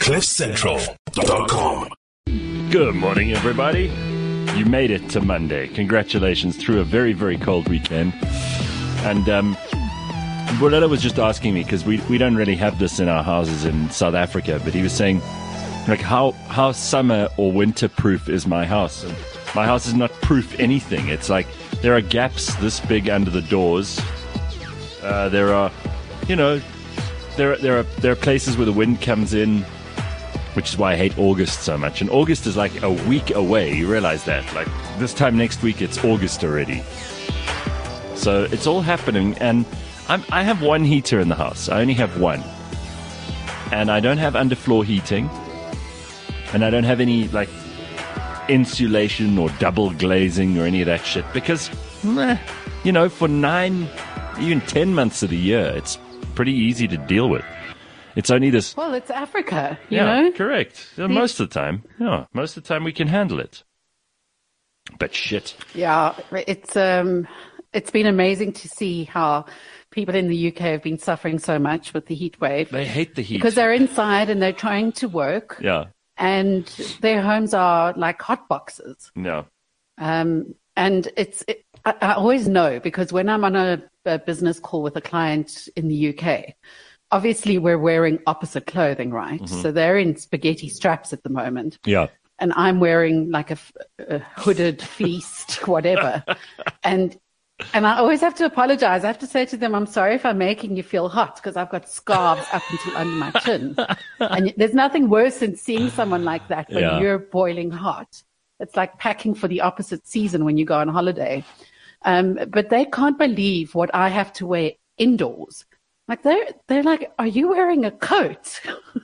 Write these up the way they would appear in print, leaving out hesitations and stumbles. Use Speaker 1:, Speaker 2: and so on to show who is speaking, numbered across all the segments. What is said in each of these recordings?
Speaker 1: CliffCentral.com.
Speaker 2: Good morning, everybody. You made it to Monday. Congratulations through a very, very cold weekend. And Bolella was just asking me, because we don't really have this in our houses in South Africa, but he was saying, like, how summer or winter proof is my house? And my house is not proof anything. It's like there are gaps this big under the doors. There are places where the wind comes in, which is why I hate August so much. And August is like a week away. You realize that? Like this time next week, it's August already. So it's all happening. And I have one heater in the house. I only have one. And I don't have underfloor heating. And I don't have any like insulation or double glazing or any of that shit. Because, for 9, even 10 months of the year, it's pretty easy to deal with. It's only this.
Speaker 3: Well, it's Africa, you know?
Speaker 2: Correct. Most of the time. Yeah, most of the time we can handle it. But shit.
Speaker 3: Yeah, it's been amazing to see how people in the UK have been suffering so much with the heat wave.
Speaker 2: They hate the heat.
Speaker 3: Because they're inside and they're trying to work.
Speaker 2: Yeah.
Speaker 3: And their homes are like hot boxes.
Speaker 2: Yeah.
Speaker 3: And I always know, because when I'm on a business call with a client in the UK, obviously we're wearing opposite clothing, right? Mm-hmm. So they're in spaghetti straps at the moment.
Speaker 2: Yeah.
Speaker 3: And I'm wearing like a hooded fleece, whatever. And I always have to apologize. I have to say to them, I'm sorry if I'm making you feel hot, because I've got scarves up until under my chin. And there's nothing worse than seeing someone like that when you're boiling hot. It's like packing for the opposite season when you go on holiday. But they can't believe what I have to wear indoors. Like they're like, are you wearing a coat?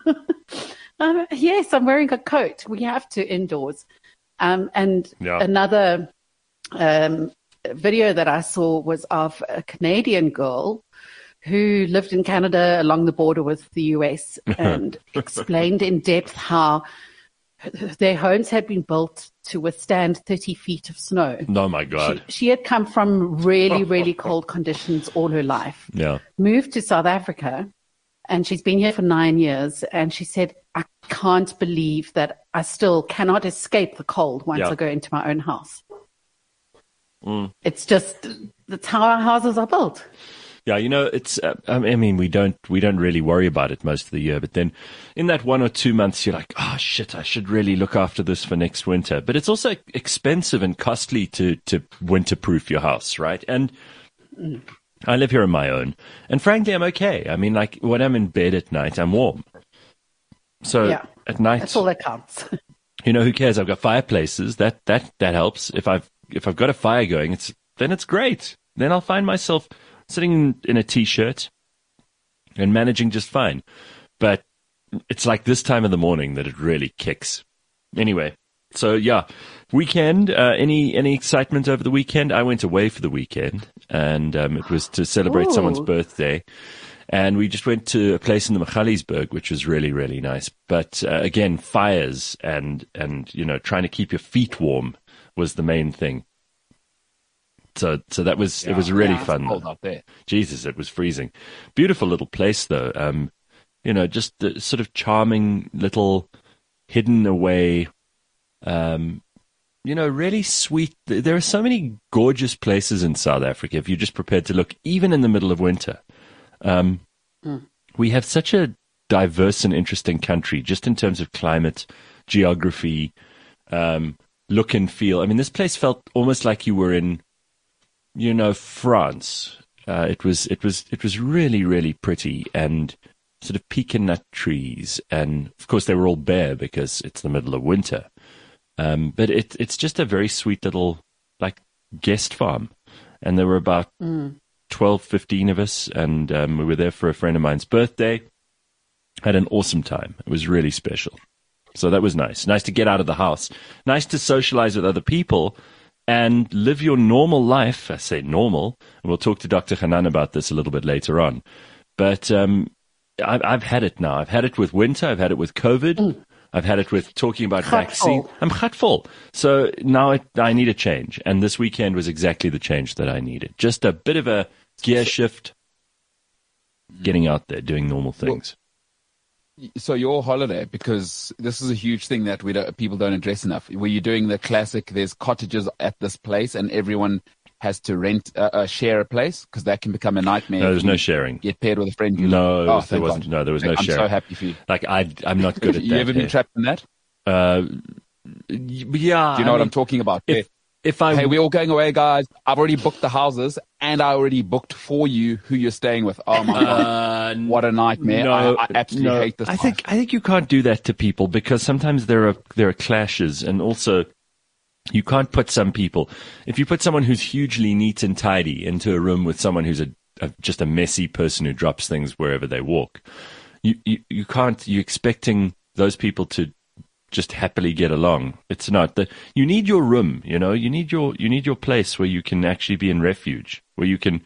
Speaker 3: Yes, I'm wearing a coat. We have to indoors. Another video that I saw was of a Canadian girl who lived in Canada along the border with the US and explained in depth how their homes had been built to withstand 30 feet of snow.
Speaker 2: Oh, my God.
Speaker 3: She had come from really, really cold conditions all her life.
Speaker 2: Yeah.
Speaker 3: Moved to South Africa, and she's been here for 9 years. And she said, I can't believe that I still cannot escape the cold once I go into my own house.
Speaker 2: Mm.
Speaker 3: It's just, that's how our houses are built.
Speaker 2: Yeah, it's. I mean, we don't really worry about it most of the year, but then in that 1 or 2 months, you're like, oh shit, I should really look after this for next winter. But it's also expensive and costly to winterproof your house, right? And I live here on my own, and frankly, I'm okay. I mean, like when I'm in bed at night, I'm warm. So at night,
Speaker 3: that's all that counts.
Speaker 2: Who cares? I've got fireplaces. That helps. If I've got a fire going, then it's great. Then I'll find myself sitting in a t-shirt and managing just fine. But it's like this time of the morning that it really kicks. Anyway, so weekend, any excitement over the weekend? I went away for the weekend, and it was to celebrate someone's birthday. And we just went to a place in the Magaliesberg, which was really, really nice. But again, fires and trying to keep your feet warm was the main thing. So that was it was really fun.
Speaker 4: Cold up there.
Speaker 2: Jesus, it was freezing. Beautiful little place though. Just the sort of charming little hidden away. Really sweet. There are so many gorgeous places in South Africa if you're just prepared to look, even in the middle of winter. We have such a diverse and interesting country, just in terms of climate, geography, look and feel. I mean, this place felt almost like you were in, France. It was really, really pretty, and sort of pecan nut trees, and of course they were all bare because it's the middle of winter. But it's just a very sweet little like guest farm, and there were about 12, 15 of us, and we were there for a friend of mine's birthday. Had an awesome time. It was really special. So that was nice. Nice to get out of the house. Nice to socialize with other people and live your normal life. I say normal, and we'll talk to Dr. Hanan about this a little bit later on. But I've had it now. I've had it with winter. I've had it with COVID. I've had it with talking about vaccine. I'm gatvol. So now I need a change. And this weekend was exactly the change that I needed. Just a bit of a gear shift, getting out there, doing normal things.
Speaker 1: So your holiday, because this is a huge thing that people don't address enough. Were you doing the classic, there's cottages at this place and everyone has to rent, share a place? Because that can become a nightmare.
Speaker 2: No, there's no sharing.
Speaker 1: Get paired with a friend.
Speaker 2: No, there wasn't.
Speaker 1: God.
Speaker 2: No, there was no
Speaker 1: I'm
Speaker 2: sharing.
Speaker 1: so happy for you.
Speaker 2: Like, I'm not good at that.
Speaker 1: You ever been trapped in that?
Speaker 2: Yeah.
Speaker 1: Do you know what I'm talking about? Hey, we're all going away, guys. I've already booked the houses and I already booked for you who you're staying with. Oh my God. What a nightmare.
Speaker 2: No,
Speaker 1: I absolutely hate this.
Speaker 2: I think you can't do that to people because sometimes there are clashes, and also you can't put some people, if you put someone who's hugely neat and tidy into a room with someone who's just a messy person who drops things wherever they walk, you can't, you're expecting those people to just happily get along. It's not that. You need your room, you need your place where you can actually be in refuge, where you can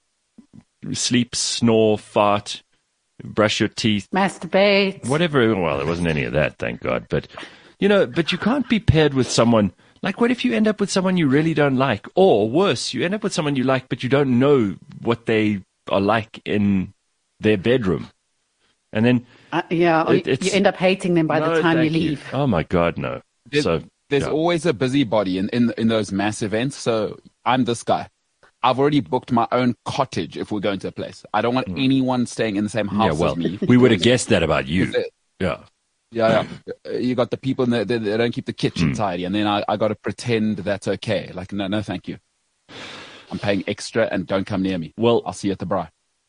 Speaker 2: sleep, snore, fart, brush your teeth,
Speaker 3: masturbate,
Speaker 2: whatever. Well, there wasn't any of that, thank God. But but you can't be paired with someone. Like, what if you end up with someone you really don't like? Or worse, you end up with someone you like, but you don't know what they are like in their bedroom. And then
Speaker 3: you end up hating them by the time you leave.
Speaker 2: Oh my God, no.
Speaker 1: There's always a busybody in those mass events. So I'm this guy. I've already booked my own cottage if we're going to a place. I don't want anyone staying in the same house as me.
Speaker 2: We would have guessed that about you.
Speaker 1: Yeah. You got the people they don't keep the kitchen tidy, and then I got to pretend that's okay. Like, no, thank you. I'm paying extra, and don't come near me.
Speaker 2: Well,
Speaker 1: I'll see you at the braai.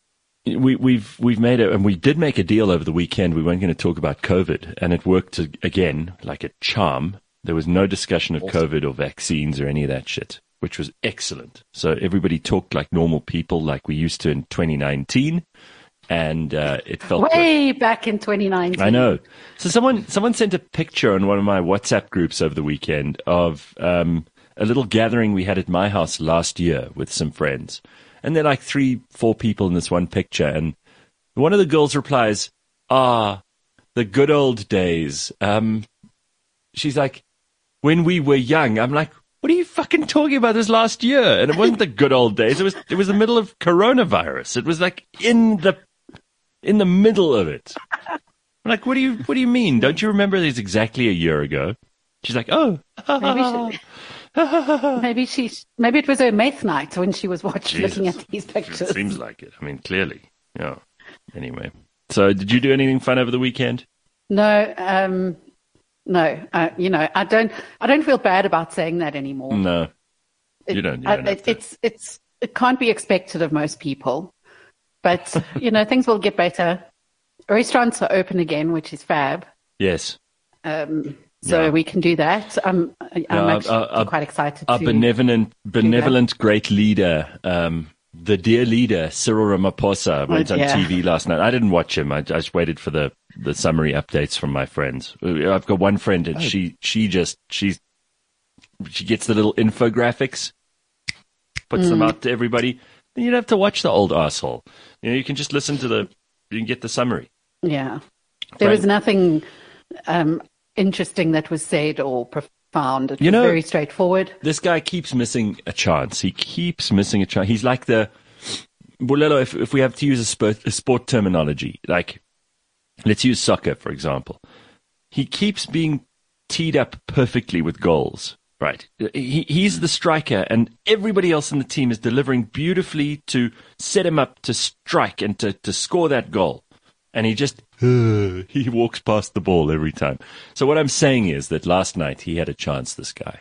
Speaker 2: We've made it, and we did make a deal over the weekend. We weren't going to talk about COVID, and it worked again like a charm. There was no discussion of COVID or vaccines or any of that shit, which was excellent. So everybody talked like normal people, like we used to in 2019. And it felt
Speaker 3: way back in 2019.
Speaker 2: I know. So someone sent a picture on one of my WhatsApp groups over the weekend of a little gathering we had at my house last year with some friends. And there are like 3-4 people in this one picture. And one of the girls replies, the good old days. She's like, when we were young. I'm like, what are you fucking talking about? This last year? And it wasn't the good old days. It was the middle of coronavirus. It was like in the middle of it. I'm like, what do you mean? Don't you remember this exactly a year ago? She's like, oh.
Speaker 3: Maybe it was her meth night when she was looking at these pictures.
Speaker 2: It seems like it. I mean, clearly. Yeah. Anyway. So did you do anything fun over the weekend?
Speaker 3: No. No. I don't feel bad about saying that anymore.
Speaker 2: No. You don't
Speaker 3: it can't be expected of most people. But, things will get better. Restaurants are open again, which is fab.
Speaker 2: Yes.
Speaker 3: We can do that. I'm actually quite excited. Our
Speaker 2: benevolent great leader, the dear leader, Cyril Ramaphosa, went on TV last night. I didn't watch him. I just waited for the summary updates from my friends. I've got one friend, and she gets the little infographics, puts them out to everybody. Then you'd have to watch the old asshole. You can just listen you can get the summary.
Speaker 3: Yeah. There was nothing interesting that was said or profound. It was very straightforward.
Speaker 2: This guy keeps missing a chance. He keeps missing a chance. He's like Bulelo, if we have to use a sport terminology, like let's use soccer, for example. He keeps being teed up perfectly with goals. Right. He's the striker, and everybody else in the team is delivering beautifully to set him up to strike and to score that goal. And he walks past the ball every time. So what I'm saying is that last night he had a chance, this guy,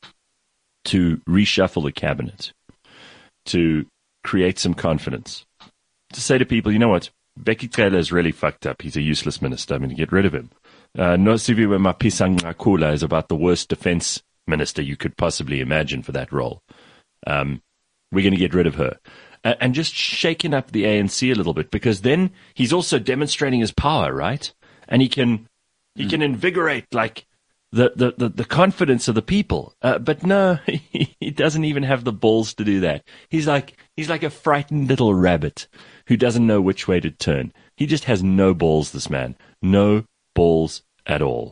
Speaker 2: to reshuffle the cabinet, to create some confidence, to say to people, you know what, Bheki Cele is really fucked up. He's a useless minister. I'm going to get rid of him. Nosiviwe Mapisa-Nqakula is about the worst defense minister you could possibly imagine for that role. We're going to get rid of her. And just shaking up the ANC a little bit, because then he's also demonstrating his power, right? And he can invigorate like the confidence of the people. But no, he doesn't even have the balls to do that. He's like a frightened little rabbit who doesn't know which way to turn. He just has no balls, this man. No balls at all.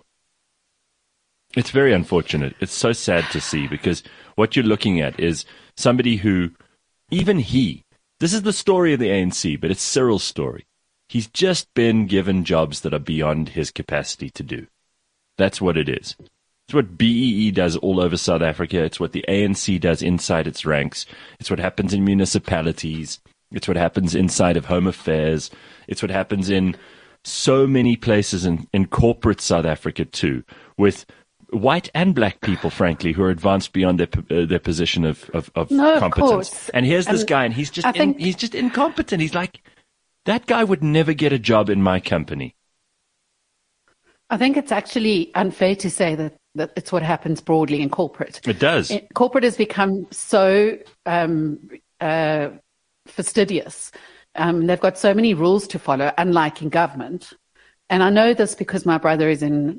Speaker 2: It's very unfortunate. It's so sad to see, because what you're looking at is somebody who, this is the story of the ANC, but it's Cyril's story. He's just been given jobs that are beyond his capacity to do. That's what it is. It's what BEE does all over South Africa. It's what the ANC does inside its ranks. It's what happens in municipalities. It's what happens inside of Home Affairs. It's what happens in so many places in corporate South Africa too, with white and black people, frankly, who are advanced beyond their position of
Speaker 3: No,
Speaker 2: competence.
Speaker 3: of course.
Speaker 2: And here's this guy, and he's just incompetent. He's like, that guy would never get a job in my company.
Speaker 3: I think it's actually unfair to say that it's what happens broadly in corporate.
Speaker 2: It does.
Speaker 3: Corporate has become so fastidious. They've got so many rules to follow, unlike in government. And I know this because my brother is in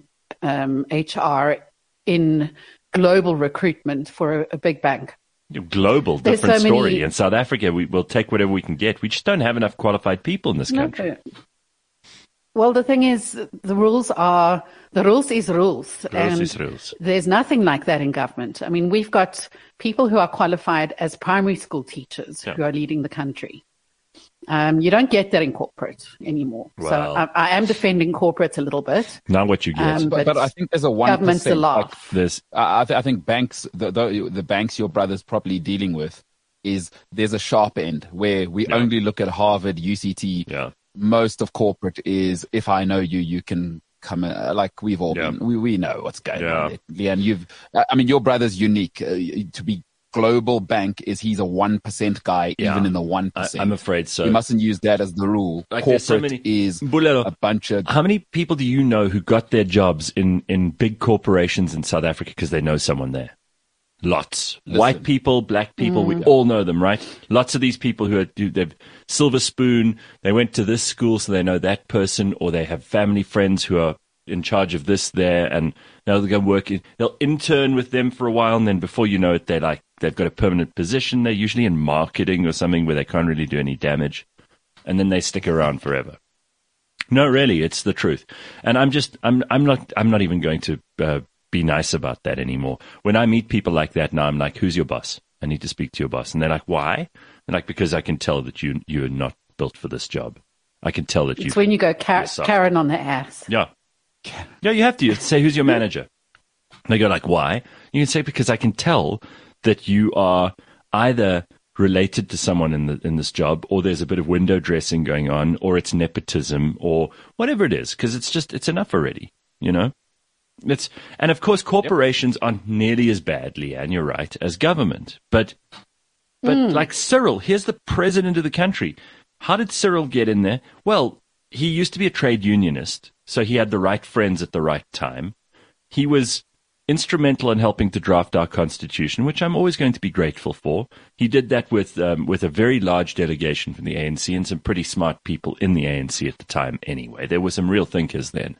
Speaker 3: HR in global recruitment for a big bank.
Speaker 2: Global,
Speaker 3: There's
Speaker 2: different
Speaker 3: so
Speaker 2: story.
Speaker 3: many-
Speaker 2: In South Africa, we'll take whatever we can get. We just don't have enough qualified people in this country.
Speaker 3: No. Well, the thing is, the rules is rules.
Speaker 2: Rules is rules.
Speaker 3: There's nothing like that in government. I mean, we've got people who are qualified as primary school teachers who are leading the country. You don't get that in corporate anymore.
Speaker 2: Well,
Speaker 3: so I am defending corporates a little bit.
Speaker 2: Not what you get.
Speaker 1: But I think there's a 1%.
Speaker 3: Government's a lot.
Speaker 2: There's
Speaker 1: I think banks, the banks your brother's probably dealing with, is there's a sharp end where we only look at Harvard, UCT.
Speaker 2: Yeah.
Speaker 1: Most of corporate is, if I know you, you can come. Like we've all been, we know what's going on. Leanne, your brother's unique. To be global bank he's a 1% guy, even in the 1%.
Speaker 2: I'm afraid so.
Speaker 1: You mustn't use that as the rule.
Speaker 2: Like
Speaker 1: corporate is
Speaker 2: Bulelo,
Speaker 1: a bunch of.
Speaker 2: How many people do you know who got their jobs in big corporations in South Africa because they know someone there? Lots.
Speaker 1: Listen.
Speaker 2: White people, black people, we all know them, right? Lots of these people they've silver spoon, they went to this school so they know that person, or they have family friends who are in charge of this there, and now they'll go work they'll intern with them for a while, and then before you know it, they've got a permanent position. They're usually in marketing or something where they can't really do any damage, and then they stick around forever. No, really, it's the truth. And I'm not even going to be nice about that anymore. When I meet people like that now, I'm like, who's your boss? I need to speak to your boss. And they're like, why? They're like, because I can tell that you're not built for this job. I can tell that
Speaker 3: It's when you go Karen on the ass.
Speaker 2: Yeah. Yeah, you have to say, who's your manager? They go like, why? You can say, because I can tell that you are either related to someone in this job, or there's a bit of window dressing going on, or it's nepotism, or whatever it is, because it's enough already, you know? And of course, corporations aren't nearly as bad, Leanne, you're right, as government. But like Cyril, here's the president of the country. How did Cyril get in there? Well, he used to be a trade unionist, so he had the right friends at the right time. He was instrumental in helping to draft our constitution, which I'm always going to be grateful for. He did that with a very large delegation from the ANC and some pretty smart people in the ANC at the time anyway. There were some real thinkers then.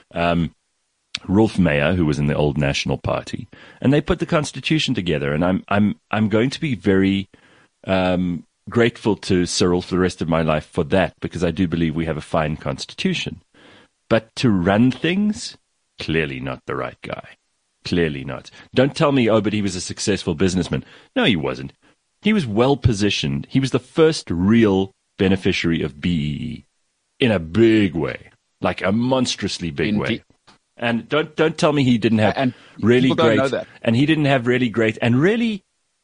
Speaker 2: Rolf Meyer, who was in the old National Party, and they put the Constitution together. And I'm going to be very grateful to Cyril for the rest of my life for that, because I do believe we have a fine Constitution. But to run things, clearly not the right guy. Clearly not. Don't tell me, but he was a successful businessman. No, he wasn't. He was well positioned. He was the first real beneficiary of BEE in a big way, like a monstrously big way. And don't tell me he didn't have really great, and he didn't have really great and really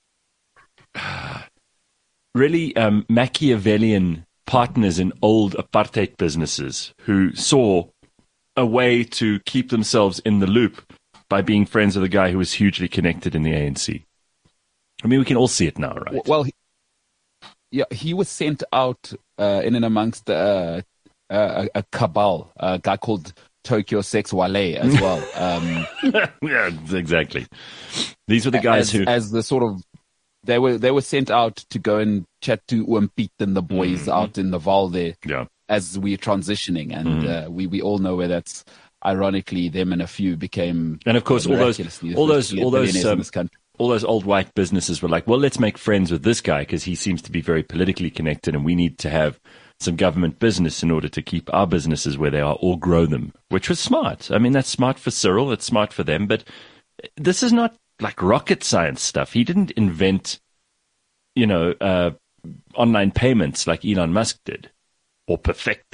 Speaker 2: Machiavellian partners in old apartheid businesses who saw a way to keep themselves in the loop by being friends with a guy who was hugely connected in the ANC. I mean, we can all see it now, right?
Speaker 1: Well, he was sent out in and amongst a cabal, a guy called Tokyo Sex Wale as well.
Speaker 2: Yeah, exactly. These were the guys who,
Speaker 1: as the sort of, they were sent out to go and chat to Piet and the boys out in the Val there.
Speaker 2: Yeah.
Speaker 1: As we're transitioning, and we all know where that's. Ironically, them and a few became,
Speaker 2: and of course, all those
Speaker 1: in this country.
Speaker 2: All those old white businesses were like, well, let's make friends with this guy because he seems to be very politically connected, and we need to have some government business in order to keep our businesses where they are or grow them, which was smart. I mean, that's smart for Cyril. It's smart for them. But this is not like rocket science stuff. He didn't invent, online payments like Elon Musk did or perfect them.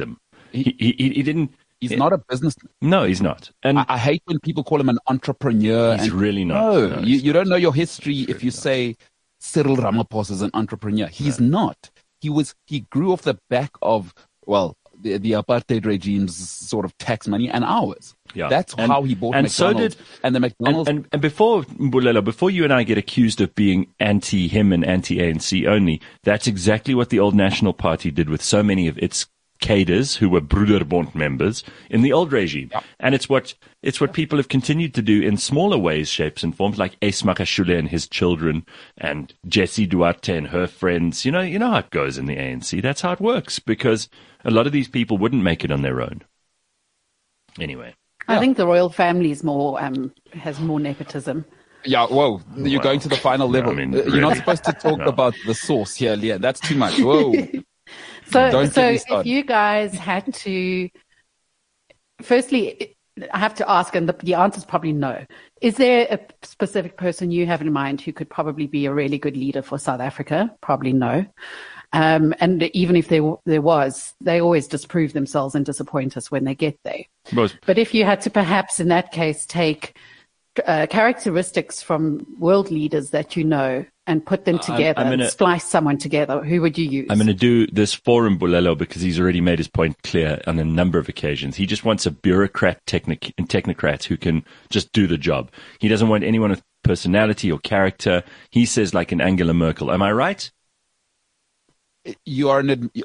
Speaker 2: He didn't.
Speaker 1: He's not a businessman.
Speaker 2: No, he's not. And
Speaker 1: I hate when people call him an entrepreneur.
Speaker 2: He's really not.
Speaker 1: No, you don't know your history if you say Cyril Ramaphosa is an entrepreneur. He's not. He grew off the back of, well, the apartheid regime's sort of tax money and ours.
Speaker 2: Yeah.
Speaker 1: That's how he bought McDonald's. And the McDonald's.
Speaker 2: And before, Mbulelo, before you and I get accused of being anti-him and anti-ANC only, that's exactly what the old National Party did with so many of its cadres who were Broederbond members in the old regime.
Speaker 1: Yeah.
Speaker 2: And it's what people have continued to do in smaller ways, shapes and forms, like Ace Makashule and his children and Jessie Duarte and her friends. You know how it goes in the ANC. That's how it works, because a lot of these people wouldn't make it on their own. Anyway.
Speaker 3: I think the royal family is more has more nepotism.
Speaker 1: Yeah, whoa, you're going to the final level.
Speaker 2: I mean,
Speaker 1: You're
Speaker 2: really?
Speaker 1: not supposed to talk about the source here, Leah. That's too much. Whoa.
Speaker 3: So
Speaker 1: Don't get me
Speaker 3: if
Speaker 1: started.
Speaker 3: you guys had to, firstly, I have to ask, and the answer is probably no. Is there a specific person you have in mind who could probably be a really good leader for South Africa? Probably no. And even if there was, they always disprove themselves and disappoint us when they get there. But if you had to perhaps in that case take characteristics from world leaders that you know and put them together and splice someone together, who would you use?
Speaker 2: I'm going to do this for Mbulelo because he's already made his point clear on a number of occasions. He just wants a bureaucrat technocrat who can just do the job. He doesn't want anyone with personality or character. He says like an Angela Merkel. Am I right?
Speaker 1: You are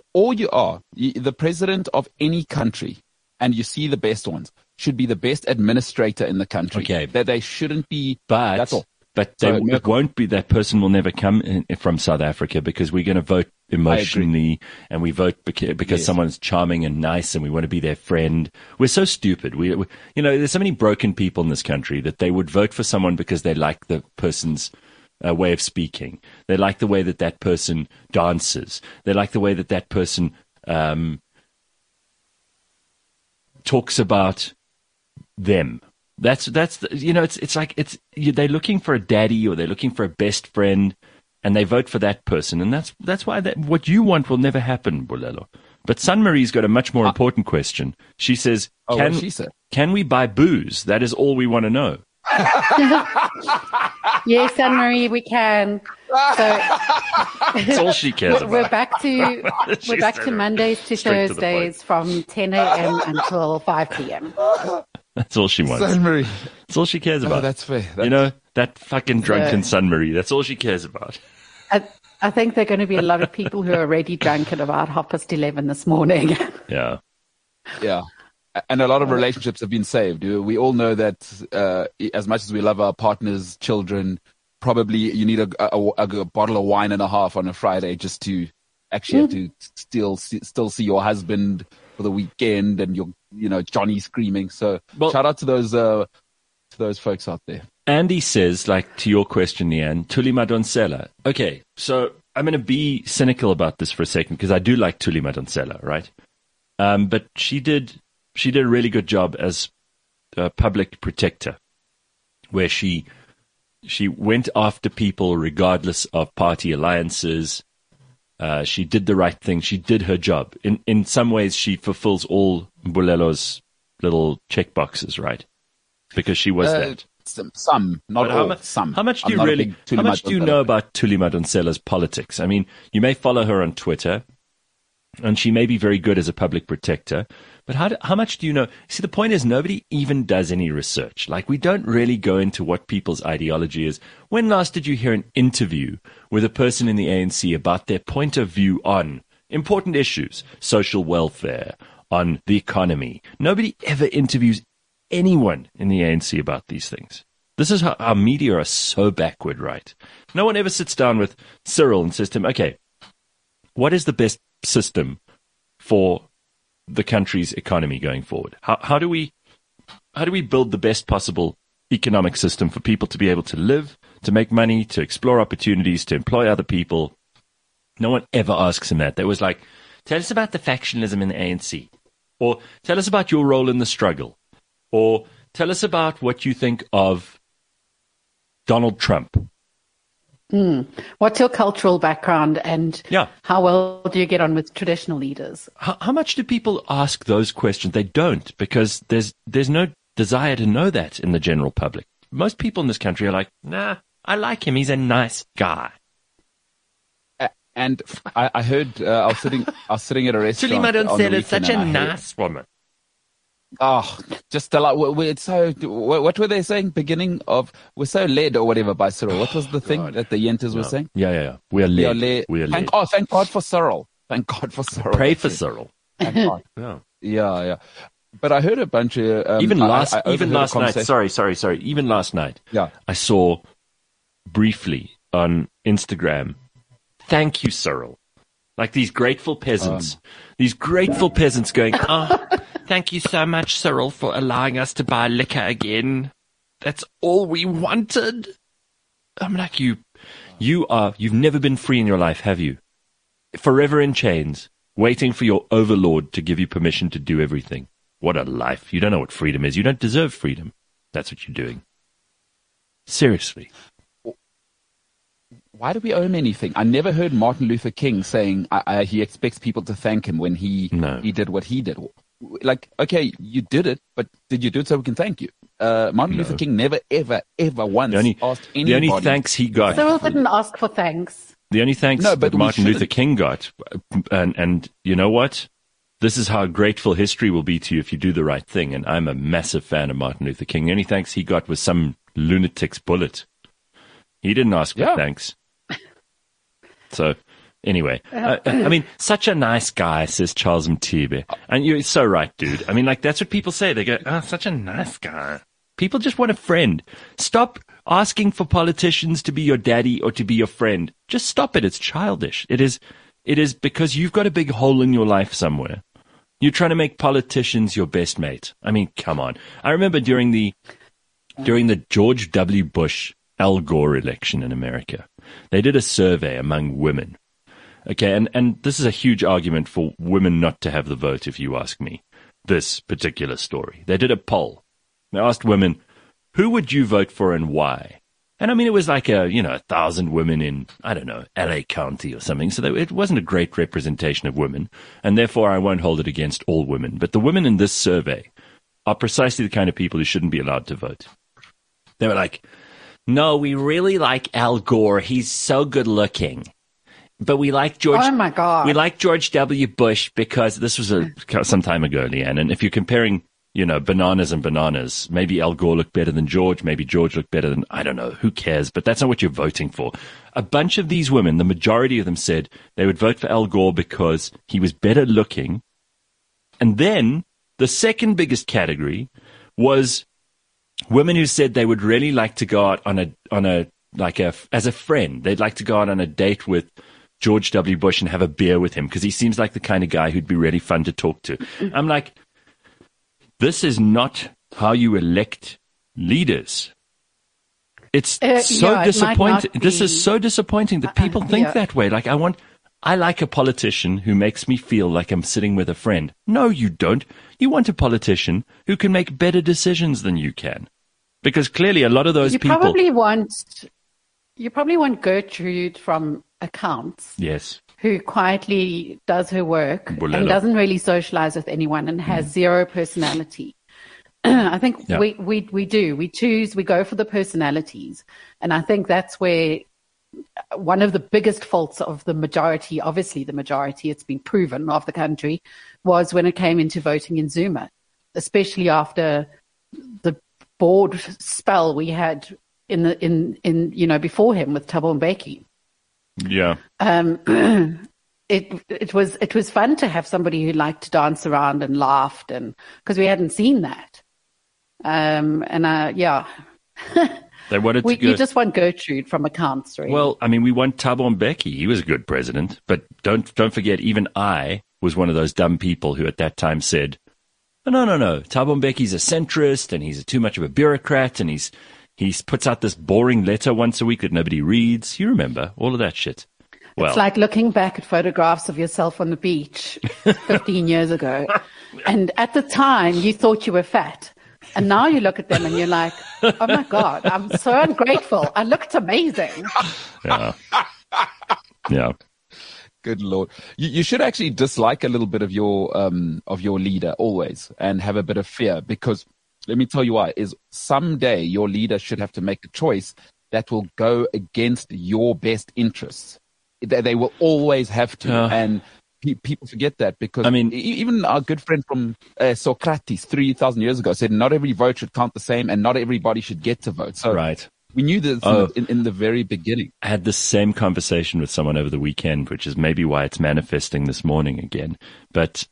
Speaker 1: the president of any country, and you see the best ones should be the best administrator in the country.
Speaker 2: Okay.
Speaker 1: That they shouldn't be.
Speaker 2: But
Speaker 1: that's all.
Speaker 2: But it won't be, that person will never come from South Africa, because we're going to vote emotionally, and we vote because someone's charming and nice and we want to be their friend. We're so stupid. We there's so many broken people in this country that they would vote for someone because they like the person's way of speaking. They like the way that person dances. They like the way that person talks about them. They're looking for a daddy or they're looking for a best friend, and they vote for that person. And that's why what you want will never happen, Bulelo. But Sunmarie's got a much more important question. She says, can we buy booze? That is all we want to know.
Speaker 3: Yes, Anne-Marie, we can. So
Speaker 2: that's all she cares about.
Speaker 3: We're back to Mondays to Thursdays from 10 a.m. until 5 p.m.
Speaker 2: That's all she wants.
Speaker 1: Sunmarie.
Speaker 2: That's all she cares about.
Speaker 1: Oh, that's fair.
Speaker 2: That fucking drunken Sunmarie. That's all she cares about.
Speaker 3: I think there are going to be a lot of people who are already drunk at about 11:30 this morning.
Speaker 2: Yeah.
Speaker 1: Yeah. And a lot of relationships have been saved. We all know that as much as we love our partners, children, probably you need a bottle of wine and a half on a Friday just to actually have to still see your husband for the weekend and Johnny screaming. So shout out to those folks out there.
Speaker 2: Andy says, like to your question, Leanne, Thuli Madonsela. Okay, so I'm going to be cynical about this for a second because I do like Thuli Madonsela, right? But she did a really good job as a public protector, where she went after people regardless of party alliances. She did the right thing. She did her job. In some ways, she fulfills all Mbulelo's little check boxes, right? Because she was that.
Speaker 1: Some, not all. Some.
Speaker 2: How much do you know about Thuli Madonsela's politics? I mean, you may follow her on Twitter, and she may be very good as a public protector. But how much do you know? See, the point is nobody even does any research. Like, we don't really go into what people's ideology is. When last did you hear an interview with a person in the ANC about their point of view on important issues, social welfare, on the economy? Nobody ever interviews anyone in the ANC about these things. This is how our media are so backward, right? No one ever sits down with Cyril and says to him, okay, what is the best system for the country's economy going forward? How do we build the best possible economic system for people to be able to live, to make money, to explore opportunities, to employ other people? No one ever asks him that. They was like, tell us about the factionalism in the ANC, or tell us about your role in the struggle, or tell us about what you think of Donald Trump.
Speaker 3: What's your cultural background, and how well do you get on with traditional leaders?
Speaker 2: How much do people ask those questions? They don't, because there's no desire to know that in the general public. Most people in this country are like, nah, I like him. He's a nice guy.
Speaker 1: And I heard I was sitting at a restaurant.
Speaker 2: Sulima Donsela is such a
Speaker 1: nice
Speaker 2: nice woman.
Speaker 1: Oh, just like it's so. What were they saying? Beginning of we're so led or whatever by Cyril. What was the thing that the Yentas were saying?
Speaker 2: Yeah. We are led. We are led.
Speaker 1: Thank God for Cyril. Thank God for Cyril.
Speaker 2: Pray for Cyril.
Speaker 1: Thank God. Yeah. But I heard a bunch of
Speaker 2: even last night. Sorry. Even last night.
Speaker 1: Yeah.
Speaker 2: I saw briefly on Instagram. Thank you, Cyril. Like these grateful peasants. These grateful peasants going, oh, thank you so much, Cyril, for allowing us to buy liquor again. That's all we wanted. I'm like, you've never been free in your life, have you? Forever in chains, waiting for your overlord to give you permission to do everything. What a life. You don't know what freedom is. You don't deserve freedom. That's what you're doing. Seriously.
Speaker 1: Why do we owe him anything? I never heard Martin Luther King saying he expects people to thank him when he did what he did. Like, okay, you did it, but did you do it so we can thank you? Martin Luther King never, ever, ever once asked anybody.
Speaker 2: The only thanks he got.
Speaker 3: Cyril didn't ask for thanks.
Speaker 2: The only thanks that Martin Luther King got, and you know what? This is how grateful history will be to you if you do the right thing. And I'm a massive fan of Martin Luther King. The only thanks he got was some lunatic's bullet. He didn't ask for thanks. So, anyway, I mean, such a nice guy, says Charles Mtibe. And you're so right, dude. I mean, like, that's what people say. They go, oh, such a nice guy. People just want a friend. Stop asking for politicians to be your daddy or to be your friend. Just stop it. It's childish. It is because you've got a big hole in your life somewhere. You're trying to make politicians your best mate. I mean, come on. I remember during the George W. Bush Al Gore election in America, they did a survey among women. Okay, and this is a huge argument for women not to have the vote, if you ask me, this particular story. They did a poll. They asked women, who would you vote for and why? And I mean, it was like 1,000 women in, I don't know, LA County or something. So it wasn't a great representation of women. And therefore, I won't hold it against all women. But the women in this survey are precisely the kind of people who shouldn't be allowed to vote. They were like, no, we really like Al Gore. He's so good looking. But we like George.
Speaker 3: Oh my God.
Speaker 2: We like George W. Bush because this was some time ago, Leanne. And if you're comparing, bananas and bananas, maybe Al Gore looked better than George. Maybe George looked better than, I don't know. Who cares? But that's not what you're voting for. A bunch of these women, the majority of them said they would vote for Al Gore because he was better looking. And then the second biggest category was women who said they would really like to go out as a friend. They'd like to go out on a date with George W. Bush and have a beer with him because he seems like the kind of guy who'd be really fun to talk to. I'm like, this is not how you elect leaders. It's so disappointing. This is so disappointing that people think that way. Like, I like a politician who makes me feel like I'm sitting with a friend. No, you don't. You want a politician who can make better decisions than you can. Because clearly a lot of those people...
Speaker 3: You probably want Gertrude from accounts.
Speaker 2: Yes.
Speaker 3: Who quietly does her work and doesn't really socialize with anyone and has zero personality. I think we do. We go for the personalities. And I think that's where one of the biggest faults of the majority, obviously the majority, it's been proven, of the country, was when it came into voting in Zuma, especially after the board spell we had before him with Thabo Mbeki.
Speaker 2: Yeah.
Speaker 3: It was fun to have somebody who liked to dance around and laughed, and because we hadn't seen that.
Speaker 2: They wanted to
Speaker 3: You just want Gertrude from accounts, really.
Speaker 2: Well, I mean, we want Thabo Mbeki. He was a good president, but don't forget, even I was one of those dumb people who at that time said, no. Thabo Mbeki's a centrist, and he's too much of a bureaucrat, and he puts out this boring letter once a week that nobody reads. You remember all of that shit. Well,
Speaker 3: it's like looking back at photographs of yourself on the beach 15 years ago. And at the time, you thought you were fat. And now you look at them and you're like, oh my God, I'm so ungrateful. I looked amazing.
Speaker 2: Yeah. Yeah.
Speaker 1: Good Lord. You should actually dislike a little bit of your leader always and have a bit of fear, because let me tell you why, is someday your leader should have to make a choice that will go against your best interests. They will always have to. And people forget that, because even our good friend from Socrates 3,000 years ago said not every vote should count the same and not everybody should get to vote. So
Speaker 2: right.
Speaker 1: We knew this in the very beginning.
Speaker 2: I had the same conversation with someone over the weekend, which is maybe why it's manifesting this morning again. But,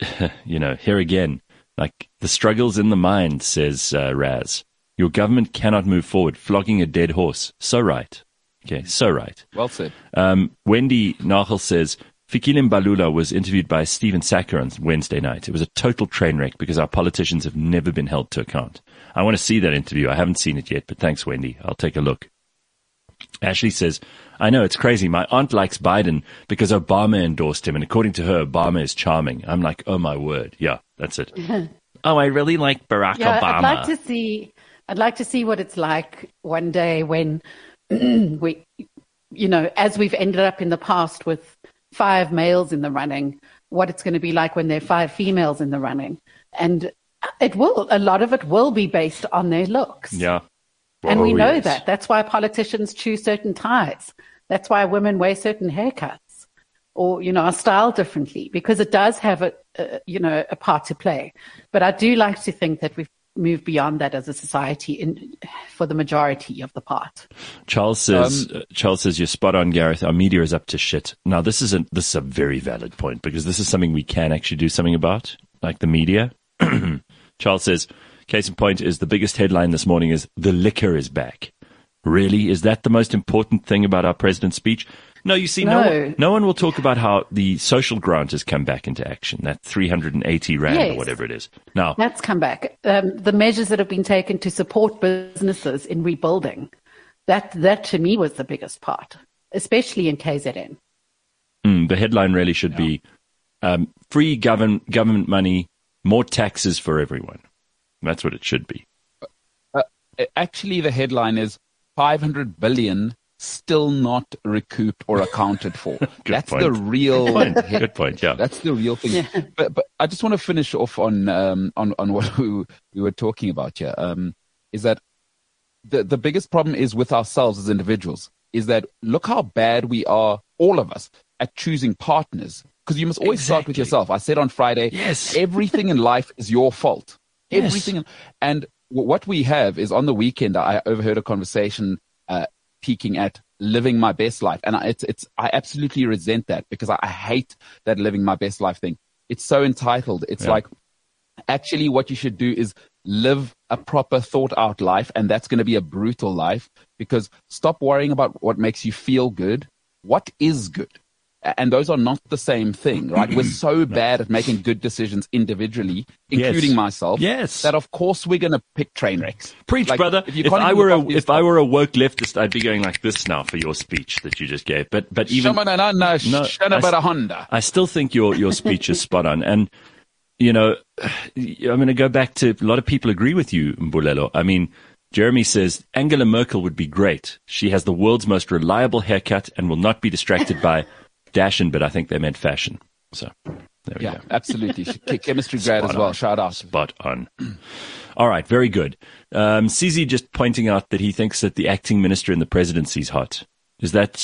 Speaker 2: here again, like the struggle's in the mind, says Raz. Your government cannot move forward, flogging a dead horse. So right. Okay, so right.
Speaker 1: Well said.
Speaker 2: Wendy Nagel says, Fikile Mbalula was interviewed by Stephen Sacker on Wednesday night. It was a total train wreck because our politicians have never been held to account. I want to see that interview. I haven't seen it yet, but thanks, Wendy. I'll take a look. Ashley says, I know, it's crazy. My aunt likes Biden because Obama endorsed him, and according to her, Obama is charming. I'm like, oh, my word. Yeah, that's it. Oh, I really like Barack Obama.
Speaker 3: I'd like to see what it's like one day when we, as we've ended up in the past with 5 males in the running, what it's going to be like when there are 5 females in the running. And a lot of it will be based on their looks.
Speaker 2: Yeah.
Speaker 3: And we know that. That's why politicians choose certain ties. That's why women wear certain haircuts or, are styled differently, because it does have a part to play. But I do like to think that we've moved beyond that as a society for the majority of the part.
Speaker 2: Charles says, you're spot on, Gareth. Our media is up to shit. Now, this is a very valid point, because this is something we can actually do something about, like the media. Charles says, case in point is the biggest headline this morning is the liquor is back. Really? Is that the most important thing about our president's speech? No, you see, no one will talk about how the social grant has come back into action, that 380 Rand or whatever it is. Now,
Speaker 3: that's come back. The measures that have been taken to support businesses in rebuilding, that to me was the biggest part, especially in KZN.
Speaker 2: The headline really should be free government money, more taxes for everyone. That's what it should be.
Speaker 1: Actually, the headline is 500 billion still not recouped or accounted for. That's point. The real
Speaker 2: good point. Yeah,
Speaker 1: that's the real thing. Yeah. But I just want to finish off on what we were talking about here. Is that the biggest problem is with ourselves as individuals? Is that look how bad we are, all of us, at choosing partners. Because you must always start with yourself. I said on Friday,
Speaker 2: yes,
Speaker 1: everything in life is your fault.
Speaker 2: Yes.
Speaker 1: Everything, and what we have is on the weekend. I overheard a conversation. Peaking at living my best life. And I absolutely resent that, because I hate that living my best life thing. It's so entitled. It's like, actually what you should do is live a proper thought out life. And that's going to be a brutal life, because stop worrying about what makes you feel good. What is good? And those are not the same thing, right? We're so bad at making good decisions individually, including myself, that of course we're going to pick train wrecks.
Speaker 2: Preach, like, brother. If I were a woke leftist, I'd be going like this now for your speech that you just gave. But even I still think your speech is spot on. And I'm going to go back to a lot of people agree with you, Mbulelo. I mean, Jeremy says Angela Merkel would be great. She has the world's most reliable haircut and will not be distracted by Dashin, but I think they meant fashion. So there we go.
Speaker 1: Absolutely. Chemistry grad as well. Shout out.
Speaker 2: Spot on. All right. Very good. CZ just pointing out that he thinks that the acting minister in the presidency is hot. Is that,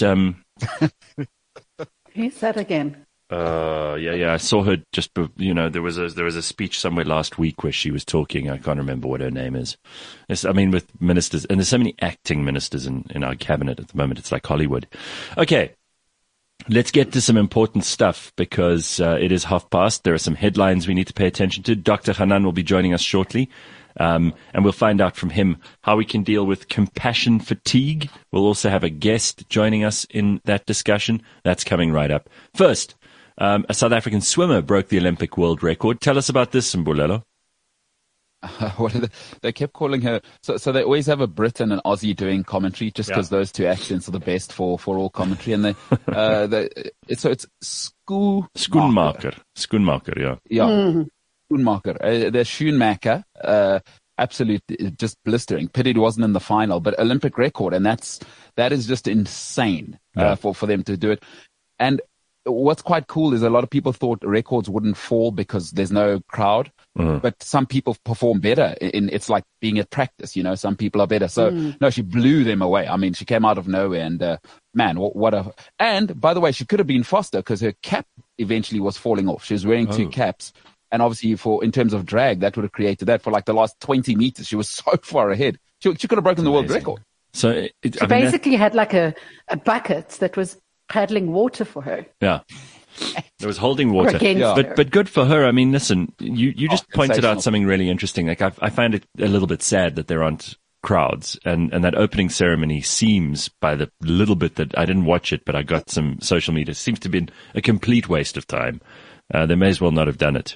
Speaker 3: Who's that again?
Speaker 2: Yeah. I saw her just, there was a speech somewhere last week where she was talking. I can't remember what her name is. With ministers, and there's so many acting ministers in our cabinet at the moment. It's like Hollywood. Okay. Let's get to some important stuff, because it is past. There are some headlines we need to pay attention to. Dr. Hanan will be joining us shortly, and we'll find out from him how we can deal with compassion fatigue. We'll also have a guest joining us in that discussion. That's coming right up. First, a South African swimmer broke the Olympic world record. Tell us about this, Mbulelo.
Speaker 1: They kept calling her, so they always have a Brit and an Aussie doing commentary, just because those two accents are the best for all commentary. And it's Schoenmaker,
Speaker 2: yeah.
Speaker 1: Yeah, Schoenmaker. They're Schoenmaker. absolutely just blistering. Pity it wasn't in the final, but Olympic record, and that is just insane for them to do it. And what's quite cool is a lot of people thought records wouldn't fall because there's no crowd, but some people perform better it's like being at practice, some people are better. So no, she blew them away. I mean, she came out of nowhere and, man, and by the way, she could have been faster because her cap eventually was falling off. She was wearing two caps. And obviously in terms of drag, that would have created that for like the last 20 meters. She was so far ahead. She could have broken the world record.
Speaker 3: So she basically had like a bucket that was paddling water for her.
Speaker 2: Yeah. It was holding water. But good for her. I mean, listen, you just pointed out something really interesting. Like I find it a little bit sad that there aren't crowds and that opening ceremony seems, by the little bit that I didn't watch it, but I got some social media, seems to have been a complete waste of time. They may as well not have done it.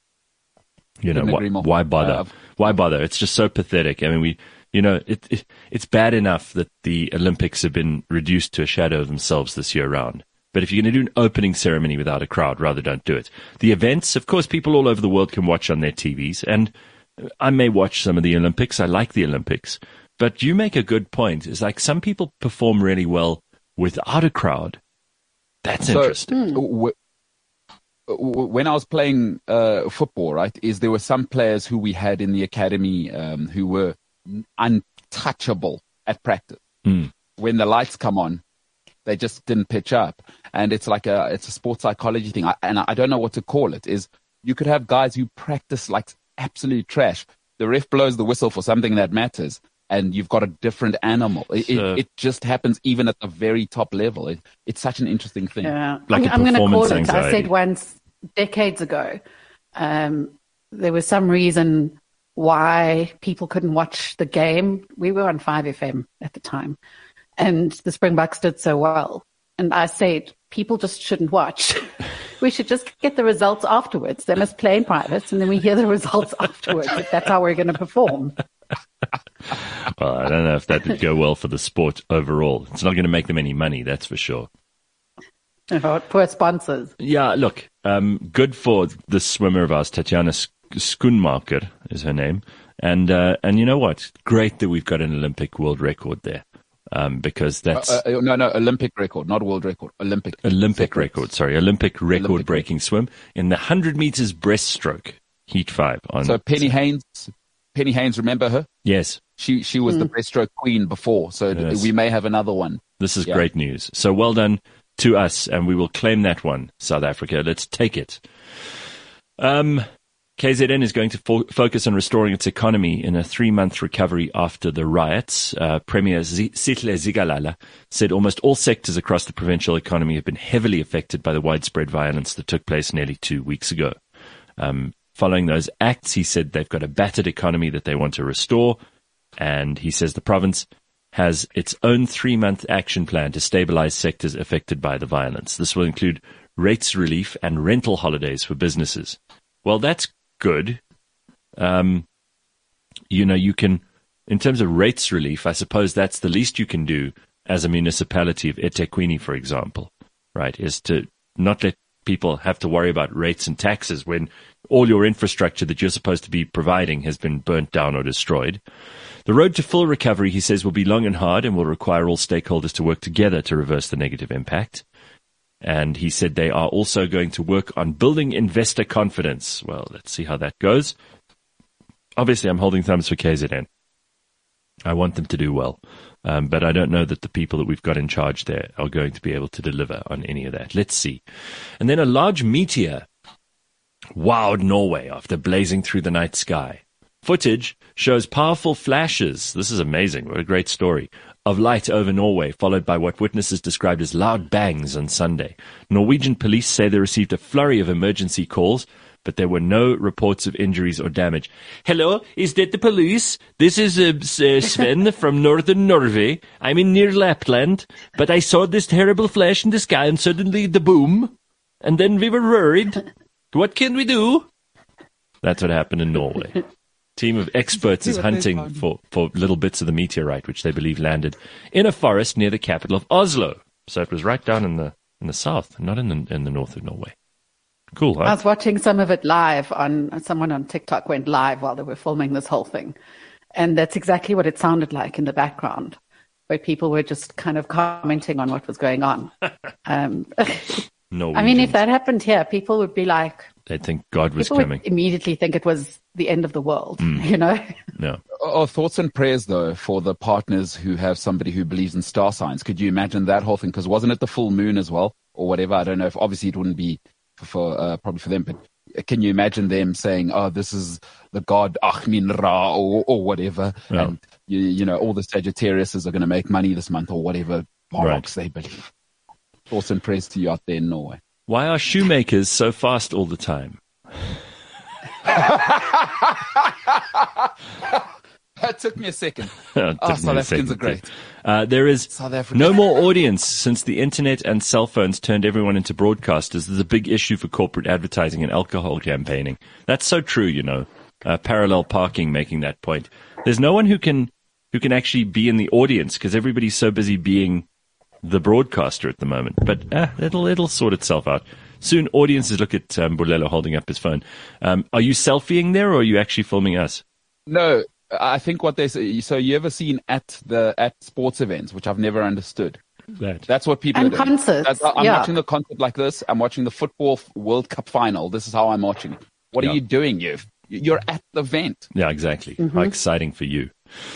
Speaker 2: Why bother? Why bother? It's just so pathetic. I mean, it's bad enough that the Olympics have been reduced to a shadow of themselves this year round. But if you're going to do an opening ceremony without a crowd, rather don't do it. The events, of course, people all over the world can watch on their TVs. And I may watch some of the Olympics. I like the Olympics. But you make a good point. It's like some people perform really well without a crowd. That's interesting.
Speaker 1: When I was playing football, right, there were some players who we had in the academy who were untouchable at practice. When the lights come on, they just didn't pitch up. And it's like it's a sports psychology thing. I don't know what to call it. Is you could have guys who practice like absolute trash. The ref blows the whistle for something that matters, and you've got a different animal. It just happens even at the very top level. It's such an interesting thing.
Speaker 3: Yeah.
Speaker 2: Like
Speaker 3: I'm going to call it,
Speaker 2: anxiety.
Speaker 3: I said once, decades ago, there was some reason why people couldn't watch the game. We were on 5FM at the time, and the Springboks did so well. And I said, people just shouldn't watch. We should just get the results afterwards. They must play in private, and then we hear the results afterwards, if that's how we're going to perform.
Speaker 2: Well, I don't know if that would go well for the sport overall. It's not going to make them any money, that's for sure.
Speaker 3: Poor sponsors.
Speaker 2: Yeah, look, good for the swimmer of ours, Tatjana Schoenmaker is her name. And you know what? Great that we've got an Olympic world record there. Because that's...
Speaker 1: no, Olympic record, not world record. Olympic
Speaker 2: record, sorry. Olympic record-breaking swim in the 100 meters breaststroke, heat 5.
Speaker 1: So Penny Haynes, remember her?
Speaker 2: Yes.
Speaker 1: She was the breaststroke queen before, so we may have another one.
Speaker 2: This is great news. So well done to us, and we will claim that one, South Africa. Let's take it. KZN is going to focus on restoring its economy in a 3-month recovery after the riots. Premier Sihle Zikalala said almost all sectors across the provincial economy have been heavily affected by the widespread violence that took place nearly 2 weeks ago. Following those acts, he said they've got a battered economy that they want to restore, and he says the province has its own 3-month action plan to stabilize sectors affected by the violence. This will include rates relief and rental holidays for businesses. Well, that's good. You can, in terms of rates relief, I suppose that's the least you can do as a municipality of eThekwini, for example, right, is to not let people have to worry about rates and taxes when all your infrastructure that you're supposed to be providing has been burnt down or destroyed. The road to full recovery, he says, will be long and hard and will require all stakeholders to work together to reverse the negative impact. And he said they are also going to work on building investor confidence. Well, let's see how that goes. Obviously, I'm holding thumbs for KZN. I want them to do well. But I don't know that the people that we've got in charge there are going to be able to deliver on any of that. Let's see. And then a large meteor wowed Norway after blazing through the night sky. Footage shows powerful flashes. This is amazing. What a great story. Of light over Norway, followed by what witnesses described as loud bangs on Sunday. Norwegian police say they received a flurry of emergency calls, but there were no reports of injuries or damage. Hello, is that the police? This is Sven from northern Norway. I'm in near Lapland, but I saw this terrible flash in the sky and suddenly the boom, and then we were worried. What can we do? That's what happened in Norway. Team of experts is hunting for little bits of the meteorite, which they believe landed in a forest near the capital of Oslo. So it was right down in the south, not in the north of Norway. Cool, huh?
Speaker 3: I was watching some of it live someone on TikTok went live while they were filming this whole thing. And that's exactly what it sounded like in the background, where people were just kind of commenting on what was going on.
Speaker 2: No,
Speaker 3: I mean, if that happened here, people would be like,
Speaker 2: they'd think God was
Speaker 3: people
Speaker 2: coming.
Speaker 3: would immediately think it was the end of the world, you know?
Speaker 2: No.
Speaker 1: Oh, thoughts and prayers, though, for the partners who have somebody who believes in star signs. Could you imagine that whole thing? Because wasn't it the full moon as well, or whatever? I don't know. If obviously it wouldn't be for probably for them, but can you imagine them saying, "Oh, this is the god Achmin Ra," or whatever, and you know, all the Sagittariuses are going to make money this month, or whatever bollocks they believe. Thoughts and prayers to you out there in Norway.
Speaker 2: Why are shoemakers so fast all the time?
Speaker 1: That took me a second.
Speaker 2: South
Speaker 1: Africans are great.
Speaker 2: There is
Speaker 1: South Africa.
Speaker 2: no more audience since the internet and cell phones turned everyone into broadcasters. There's a big issue for corporate advertising and alcohol campaigning. That's so true, you know. Parallel parking making that point. There's no one who can actually be in the audience because everybody's so busy being the broadcaster at the moment. But it'll sort itself out. Soon audiences look at Bulelo holding up his phone. Are you selfieing there, or are you actually filming us?
Speaker 1: No, I think what they say. So you ever seen at sports events, which I've never understood. That's what people
Speaker 3: and
Speaker 1: are doing.
Speaker 3: concerts.
Speaker 1: I'm watching the concert like this. I'm watching the football World Cup final. This is how I'm watching it. What are you doing? You're at the event.
Speaker 2: Yeah, exactly. How exciting for you.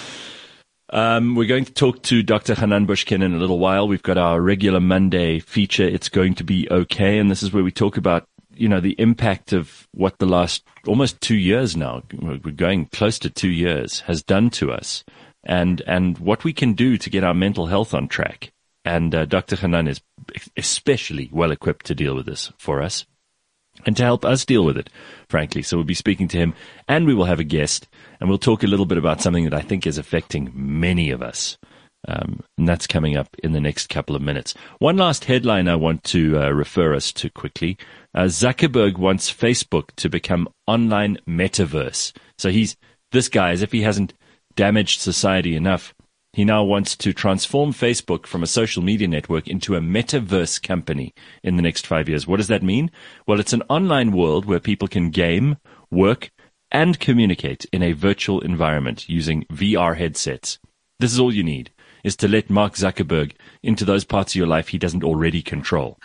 Speaker 2: We're going to talk to Dr. Hanan Bushkin in a little while. We've got our regular Monday feature. It's going to be okay. And this is where we talk about, you know, the impact of what the last almost 2 years now, we're going close to 2 years, has done to us, and what we can do to get our mental health on track. And Dr. Hanan is especially well equipped to deal with this for us and to help us deal with it, frankly. So we'll be speaking to him, and we will have a guest, and we'll talk a little bit about something that I think is affecting many of us. And that's coming up in the next couple of minutes. One last headline I want to refer us to quickly. Zuckerberg wants Facebook to become online metaverse. So this guy, as if he hasn't damaged society enough, he now wants to transform Facebook from a social media network into a metaverse company in the next 5 years. What does that mean? Well, it's an online world where people can game, work, and communicate in a virtual environment using VR headsets. This is all you need, is to let Mark Zuckerberg into those parts of your life he doesn't already control.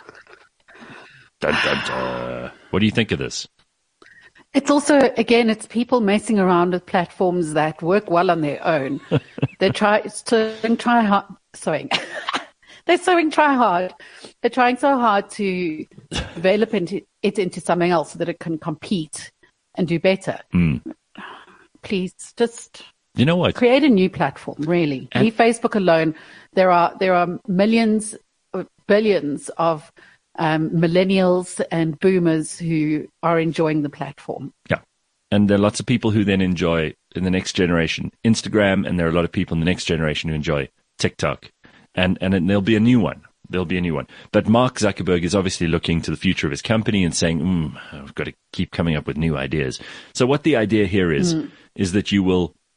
Speaker 2: Dun, dun, dun. What do you think of this?
Speaker 3: It's also, again, it's people messing around with platforms that work well on their own. They're trying hard. They're try hard. They're trying so hard to develop it into something else so that it can compete and do better. Please, just create a new platform. Really, leave Facebook alone. There are millions, billions of millennials and boomers who are enjoying the platform.
Speaker 2: Yeah. And there are lots of people who then enjoy, in the next generation, Instagram, and there are a lot of people in the next generation who enjoy TikTok. And there'll be a new one. But Mark Zuckerberg is obviously looking to the future of his company and saying, I've got to keep coming up with new ideas. So what the idea here is that you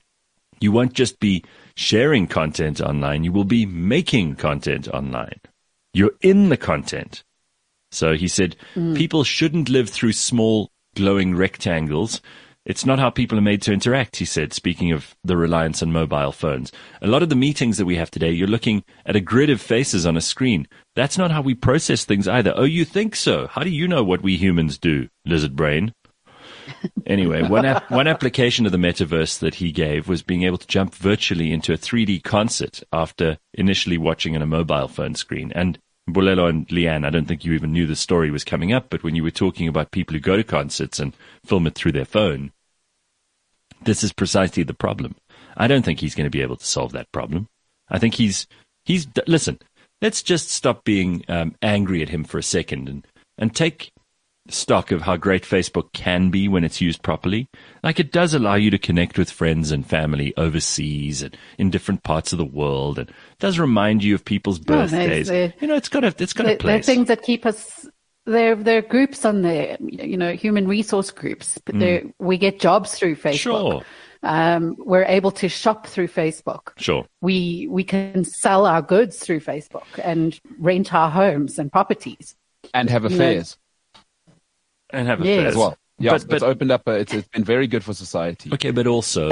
Speaker 2: won't just be sharing content online, you will be making content online. You're in the content. So he said, people shouldn't live through small, glowing rectangles. It's not how people are made to interact, he said, speaking of the reliance on mobile phones. A lot of the meetings that we have today, you're looking at a grid of faces on a screen. That's not how we process things either. Oh, you think so? How do you know what we humans do, lizard brain? Anyway, one application of the metaverse that he gave was being able to jump virtually into a 3D concert after initially watching on a mobile phone screen. And Bulelo and Leanne, I don't think you even knew the story was coming up, but when you were talking about people who go to concerts and film it through their phone, this is precisely the problem. I don't think he's going to be able to solve that problem. I think listen, let's just stop being angry at him for a second and take stock of how great Facebook can be when it's used properly. Like, it does allow you to connect with friends and family overseas and in different parts of the world, and it does remind you of people's birthdays. It's got a place.
Speaker 3: There are things that keep us. There are groups on there, human resource groups. But we get jobs through Facebook.
Speaker 2: Sure.
Speaker 3: We're able to shop through Facebook.
Speaker 2: Sure.
Speaker 3: We can sell our goods through Facebook and rent our homes and properties.
Speaker 1: And have affairs.
Speaker 2: And have a
Speaker 3: Yes.
Speaker 2: Fez.
Speaker 1: as well. Yeah,
Speaker 2: But-
Speaker 1: it's opened up. It's been very good for society.
Speaker 2: Okay, but also,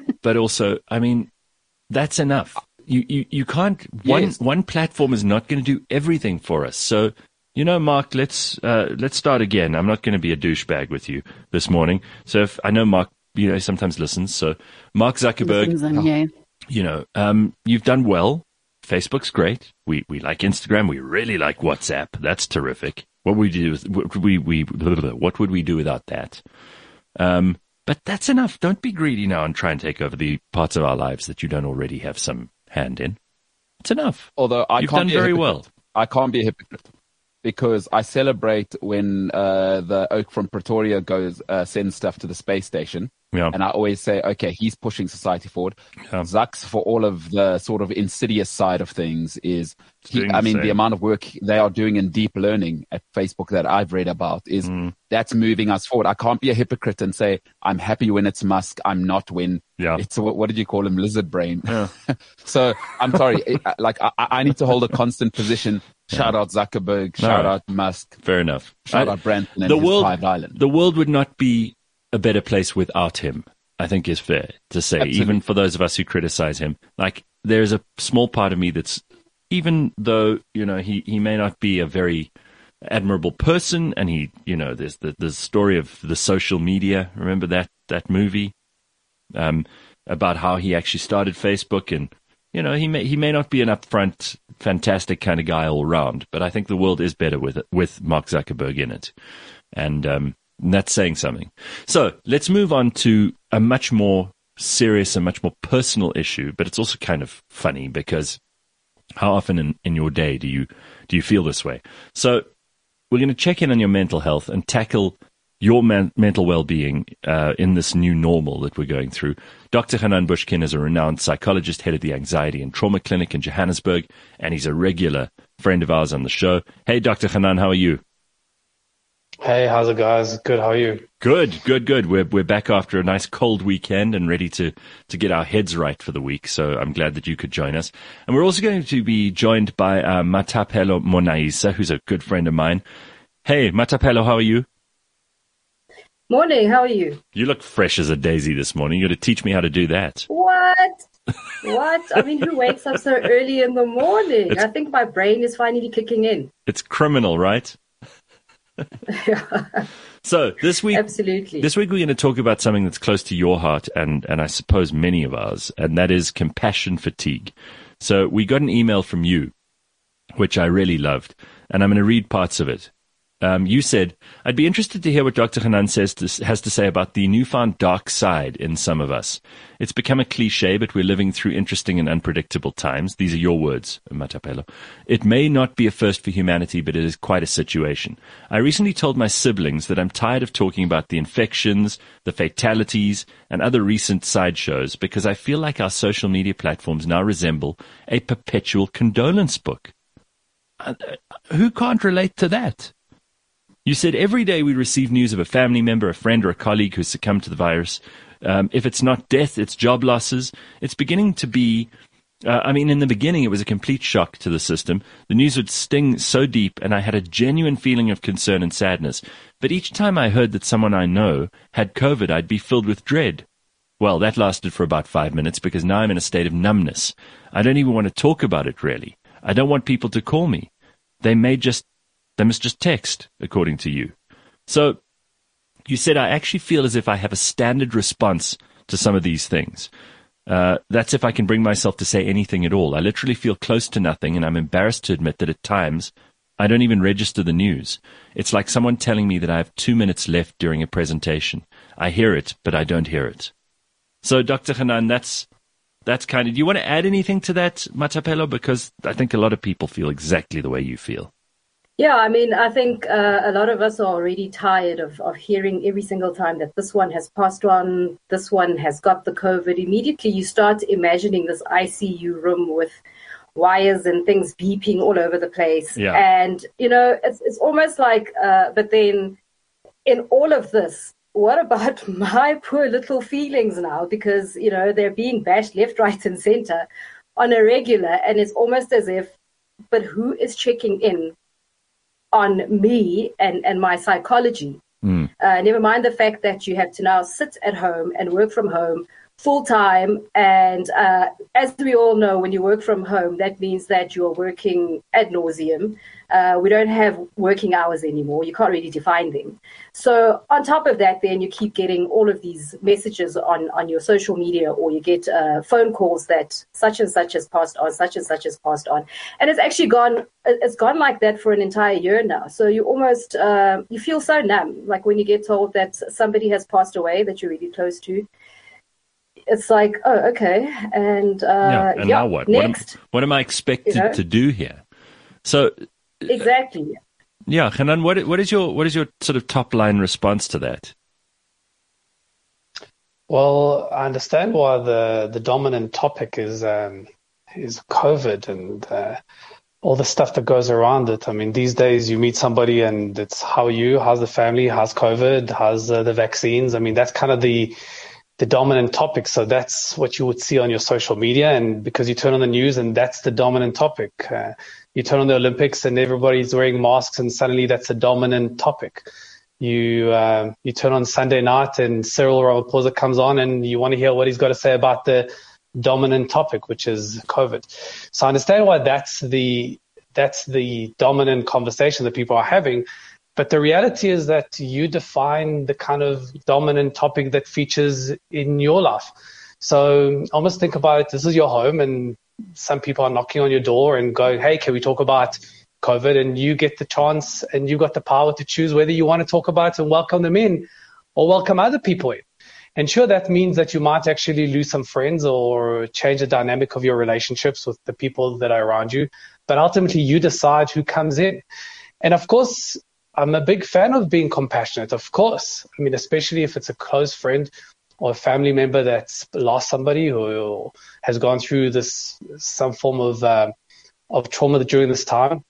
Speaker 2: I mean, that's enough. You can't.
Speaker 1: Yes.
Speaker 2: One platform is not going to do everything for us. So, Mark, let's start again. I'm not going to be a douchebag with you this morning. So if I know Mark, sometimes listens. So Mark Zuckerberg,
Speaker 3: Listens in, yeah.
Speaker 2: you've done well. Facebook's great. We like Instagram. We really like WhatsApp. That's terrific. What would we do without that? But that's enough. Don't be greedy now and try and take over the parts of our lives that you don't already have some hand in. It's enough.
Speaker 1: Although
Speaker 2: You've done very well.
Speaker 1: I can't be a hypocrite because I celebrate when the Oak from Pretoria sends stuff to the space station.
Speaker 2: Yeah.
Speaker 1: And I always say, okay, he's pushing society forward.
Speaker 2: Yeah.
Speaker 1: Zucks, for all of the sort of insidious side of things, is
Speaker 2: doing the
Speaker 1: the
Speaker 2: same.
Speaker 1: amount of work they are doing in deep learning at Facebook that I've read about is that's moving us forward. I can't be a hypocrite and say I'm happy when it's Musk. I'm not when it's what did you call him, lizard brain.
Speaker 2: Yeah.
Speaker 1: So I'm sorry. I need to hold a constant position. Shout out Zuckerberg. Shout out Musk.
Speaker 2: Fair enough.
Speaker 1: Shout out Branson and his private island.
Speaker 2: The world would not be a better place without him, I think is fair to say.
Speaker 1: Absolutely.
Speaker 2: Even for those of us who criticize him. Like, there's a small part of me that's, even though, he may not be a very admirable person, and there's the story of the social media. Remember that movie? About how he actually started Facebook, and he may not be an upfront, fantastic kind of guy all round, but I think the world is better with Mark Zuckerberg in it, and that's saying something. So let's move on to a much more serious and much more personal issue, but it's also kind of funny because how often in your day do you feel this way? So we're going to check in on your mental health and tackle your mental well-being in this new normal that we're going through. Dr. Hanan Bushkin is a renowned psychologist, head of the Anxiety and Trauma Clinic in Johannesburg, and he's a regular friend of ours on the show. Hey, Dr. Hanan, how are you?
Speaker 4: Hey, how's it, guys? Good. How are you?
Speaker 2: Good. We're back after a nice cold weekend and ready to get our heads right for the week. So I'm glad that you could join us. And we're also going to be joined by Matapelo Monaisa, who's a good friend of mine. Hey, Matapelo, how are you?
Speaker 5: Morning, how are you?
Speaker 2: You look fresh as a daisy this morning. You got to teach me how to do that.
Speaker 5: What? I mean, who wakes up so early in the morning? I think my brain is finally kicking in.
Speaker 2: It's criminal, right? So this week,
Speaker 5: absolutely.
Speaker 2: This week we're going to talk about something that's close to your heart and I suppose many of ours, and that is compassion fatigue. So we got an email from you, which I really loved, and I'm going to read parts of it. You said, I'd be interested to hear what Dr. Hanan has to say about the newfound dark side in some of us. It's become a cliche, but we're living through interesting and unpredictable times. These are your words, Matapelo. It may not be a first for humanity, but it is quite a situation. I recently told my siblings that I'm tired of talking about the infections, the fatalities, and other recent sideshows because I feel like our social media platforms now resemble a perpetual condolence book. Who can't relate to that? You said every day we receive news of a family member, a friend, or a colleague who's succumbed to the virus. If it's not death, it's job losses. It's beginning to be, in the beginning, it was a complete shock to the system. The news would sting so deep, and I had a genuine feeling of concern and sadness. But each time I heard that someone I know had COVID, I'd be filled with dread. Well, that lasted for about 5 minutes because now I'm in a state of numbness. I don't even want to talk about it, really. I don't want people to call me. They must just text, according to you. So you said, I actually feel as if I have a standard response to some of these things. That's if I can bring myself to say anything at all. I literally feel close to nothing, and I'm embarrassed to admit that at times I don't even register the news. It's like someone telling me that I have 2 minutes left during a presentation. I hear it, but I don't hear it. So, Dr. Hanan, that's kind of... Do you want to add anything to that, Matapelo? Because I think a lot of people feel exactly the way you feel.
Speaker 5: Yeah, I think a lot of us are already tired of hearing every single time that this one has passed on, this one has got the COVID. Immediately you start imagining this ICU room with wires and things beeping all over the place.
Speaker 2: Yeah.
Speaker 5: And, it's almost like, but then in all of this, what about my poor little feelings now? Because, they're being bashed left, right, and center on a regular. And it's almost as if, but who is checking in on me and my psychology? Never mind the fact that you have to now sit at home and work from home full time. And as we all know, when you work from home, that means that you are working ad nauseum. We don't have working hours anymore. You can't really define them. So on top of that, then you keep getting all of these messages on your social media, or you get phone calls that such and such has passed on, such and such has passed on. And it's actually gone like that for an entire year now. So you almost, you feel so numb. Like when you get told that somebody has passed away that you're really close to, it's like, oh, okay. And
Speaker 2: now what?
Speaker 5: Next,
Speaker 2: what am I expected to do here? So
Speaker 5: exactly.
Speaker 2: Yeah, Hanan, what is your sort of top line response to that?
Speaker 4: Well, I understand why the dominant topic is COVID and all the stuff that goes around it. I mean, these days you meet somebody and it's how are you, how's the family, how's COVID, how's the vaccines. I mean, that's kind of the dominant topic. So that's what you would see on your social media. And because you turn on the news and that's the dominant topic, you turn on the Olympics and everybody's wearing masks and suddenly that's a dominant topic. You turn on Sunday night and Cyril Ramaphosa comes on and you want to hear what he's got to say about the dominant topic, which is COVID. So I understand why that's the dominant conversation that people are having. But the reality is that you define the kind of dominant topic that features in your life. So almost think about it. This is your home and some people are knocking on your door and going, hey, can we talk about COVID? And you get the chance and you got the power to choose whether you want to talk about it and welcome them in or welcome other people in. And sure, that means that you might actually lose some friends or change the dynamic of your relationships with the people that are around you. But ultimately, you decide who comes in. And of course, I'm a big fan of being compassionate, of course. I mean, especially if it's a close friend or a family member that's lost somebody who has gone through some form of trauma during this time.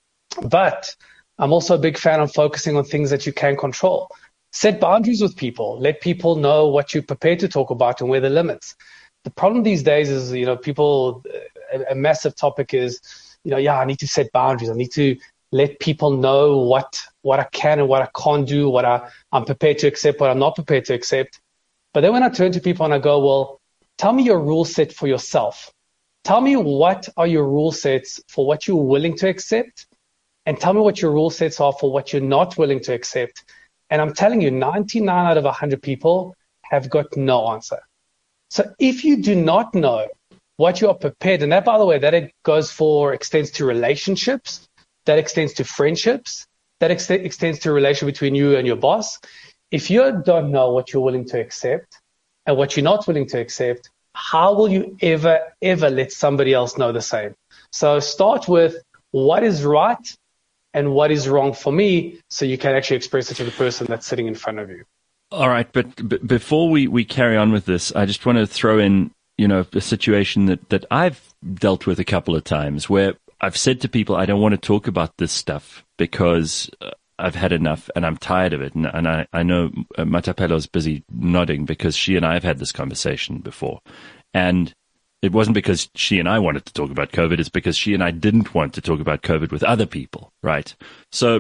Speaker 4: But I'm also a big fan of focusing on things that you can control. Set boundaries with people. Let people know what you're prepared to talk about and where the limits. The problem these days is, people, a massive topic is, I need to set boundaries. I need to let people know what I can and what I can't do, what I'm prepared to accept, what I'm not prepared to accept. But then when I turn to people and I go, well, tell me your rule set for yourself. Tell me what are your rule sets for what you're willing to accept, and tell me what your rule sets are for what you're not willing to accept. And I'm telling you, 99 out of 100 people have got no answer. So if you do not know what you are prepared, and that, by the way, extends to relationships, that extends to friendships, that extends to a relation between you and your boss. If you don't know what you're willing to accept and what you're not willing to accept, how will you ever let somebody else know the same? So start with what is right and what is wrong for me, so you can actually express it to the person that's sitting in front of you.
Speaker 2: All right, but before we carry on with this, I just want to throw in, a situation that I've dealt with a couple of times where I've said to people, I don't want to talk about this stuff because I've had enough and I'm tired of it. And I know Matapelo's busy nodding because she and I have had this conversation before. And it wasn't because she and I wanted to talk about COVID. It's because she and I didn't want to talk about COVID with other people, right? So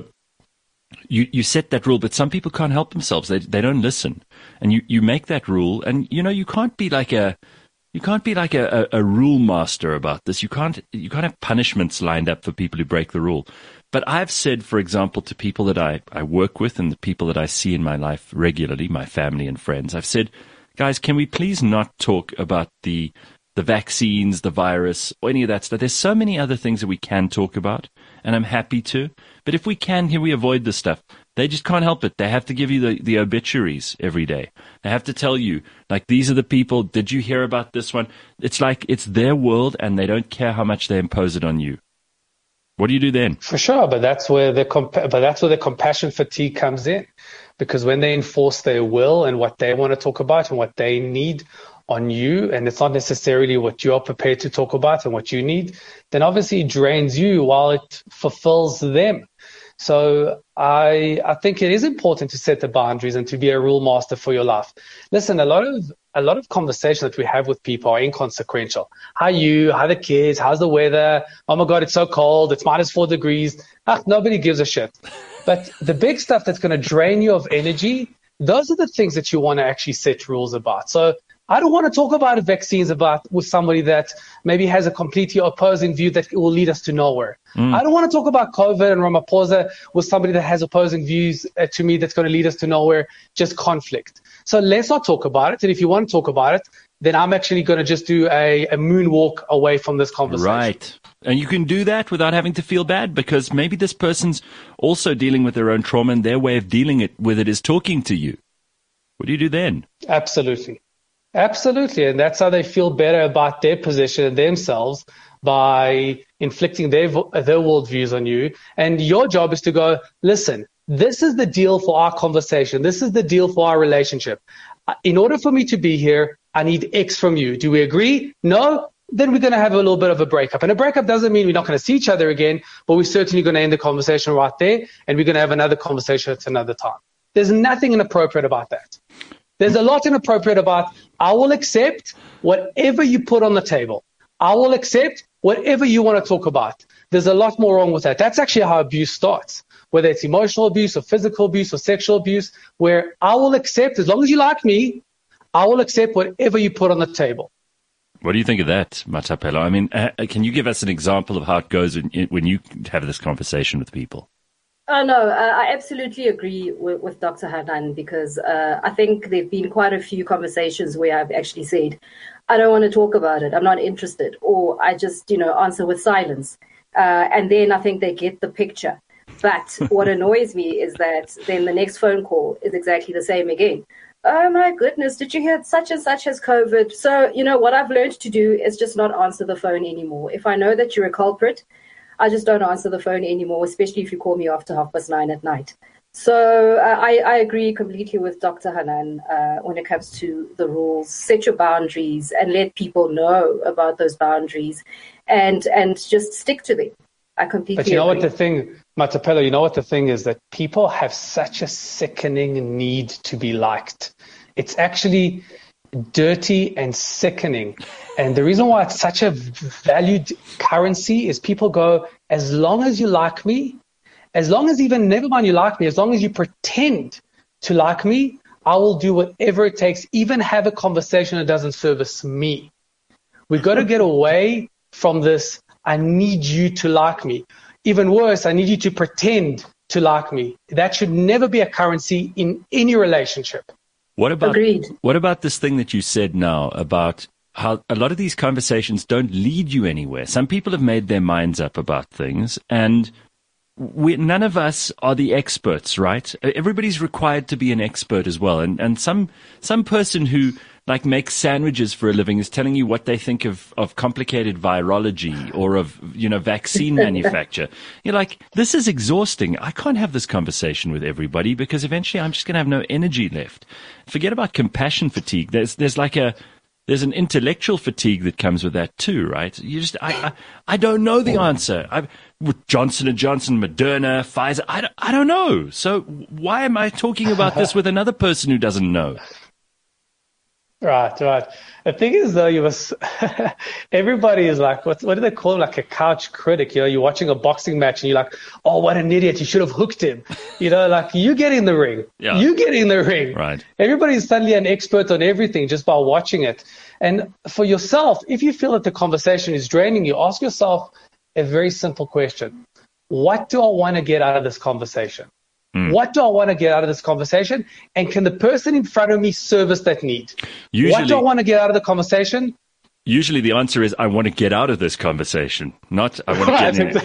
Speaker 2: you set that rule, but some people can't help themselves. They don't listen. And you make that rule, and you can't be like a rule master about this. You can't have punishments lined up for people who break the rule. But I've said, for example, to people that I work with and the people that I see in my life regularly, my family and friends, I've said, guys, can we please not talk about the vaccines, the virus, or any of that stuff? There's so many other things that we can talk about, and I'm happy to. But if we can avoid this stuff. They just can't help it. They have to give you the obituaries every day. They have to tell you, like, these are the people. Did you hear about this one? It's like it's their world, and they don't care how much they impose it on you. What do you do then?
Speaker 4: For sure, but that's where the compassion fatigue comes in, because when they enforce their will and what they want to talk about and what they need on you, and it's not necessarily what you're prepared to talk about and what you need, then obviously it drains you while it fulfills them. So I think it is important to set the boundaries and to be a rule master for your life. Listen, a lot of conversations that we have with people are inconsequential. How are you? How are the kids? How's the weather? Oh my God, it's so cold. It's -4 degrees. Nobody gives a shit. But the big stuff that's going to drain you of energy, those are the things that you want to actually set rules about. So I don't want to talk about vaccines with somebody that maybe has a completely opposing view that will lead us to nowhere. I don't want to talk about COVID and Ramaphosa with somebody that has opposing views to me that's going to lead us to nowhere, just conflict. So let's not talk about it. And if you want to talk about it, then I'm actually going to just do a moonwalk away from this conversation.
Speaker 2: Right. And you can do that without having to feel bad, because maybe this person's also dealing with their own trauma, and their way of dealing with it is talking to you. What do you do then?
Speaker 4: Absolutely. And that's how they feel better about their position and themselves, by inflicting their worldviews on you. And your job is to go, listen, this is the deal for our conversation. This is the deal for our relationship. In order for me to be here, I need X from you. Do we agree? No? Then we're going to have a little bit of a breakup. And a breakup doesn't mean we're not going to see each other again, but we're certainly going to end the conversation right there, and we're going to have another conversation at another time. There's nothing inappropriate about that. There's a lot inappropriate about, I will accept whatever you put on the table. I will accept whatever you want to talk about. There's a lot more wrong with that. That's actually how abuse starts, whether it's emotional abuse or physical abuse or sexual abuse, where I will accept, as long as you like me, I will accept whatever you put on the table.
Speaker 2: What do you think of that, Matapelo? I mean, can you give us an example of how it goes when you have this conversation with people?
Speaker 5: Oh, no, I absolutely agree with Dr. Hanan, because I think there have been quite a few conversations where I've actually said, I don't want to talk about it, I'm not interested, or I just, answer with silence. And then I think they get the picture. But what annoys me is that then the next phone call is exactly the same again. Oh, my goodness, did you hear such and such has COVID? So, what I've learned to do is just not answer the phone anymore. If I know that you're a culprit, I just don't answer the phone anymore, especially if you call me after 9:30 at night. So I agree completely with Dr. Hanan when it comes to the rules. Set your boundaries and let people know about those boundaries, and just stick to them. I completely agree.
Speaker 4: But what the thing, Matapelo, what the thing is, that people have such a sickening need to be liked. It's actually dirty and sickening. And the reason why it's such a valued currency is people go, as long as you like me, as long as even, never mind you like me, as long as you pretend to like me, I will do whatever it takes, even have a conversation that doesn't service me. We've got to get away from this, I need you to like me. Even worse, I need you to pretend to like me. That should never be a currency in any relationship.
Speaker 5: Agreed.
Speaker 2: What about this thing that you said now about how a lot of these conversations don't lead you anywhere? Some people have made their minds up about things, and none of us are the experts, right? Everybody's required to be an expert as well. And some person who makes sandwiches for a living is telling you what they think of complicated virology or of, vaccine manufacture. You're like, this is exhausting. I can't have this conversation with everybody, because eventually I'm just going to have no energy left. Forget about compassion fatigue. There's an intellectual fatigue that comes with that too, right? I don't know the answer. With Johnson & Johnson, Moderna, Pfizer, I don't know. So why am I talking about this with another person who doesn't know?
Speaker 4: Right. The thing is, though, everybody is like, what do they call it? Like a couch critic. You're watching a boxing match and you're like, oh, what an idiot. You should have hooked him. You get in the ring.
Speaker 2: Yeah.
Speaker 4: You get in the ring.
Speaker 2: Right.
Speaker 4: Everybody's suddenly an expert on everything just by watching it. And for yourself, if you feel that the conversation is draining you, ask yourself a very simple question. What do I want to get out of this conversation? What do I want to get out of this conversation? And can the person in front of me service that need? What do I want to get out of the conversation?
Speaker 2: Usually the answer is, I want to get out of this conversation, not I want to get in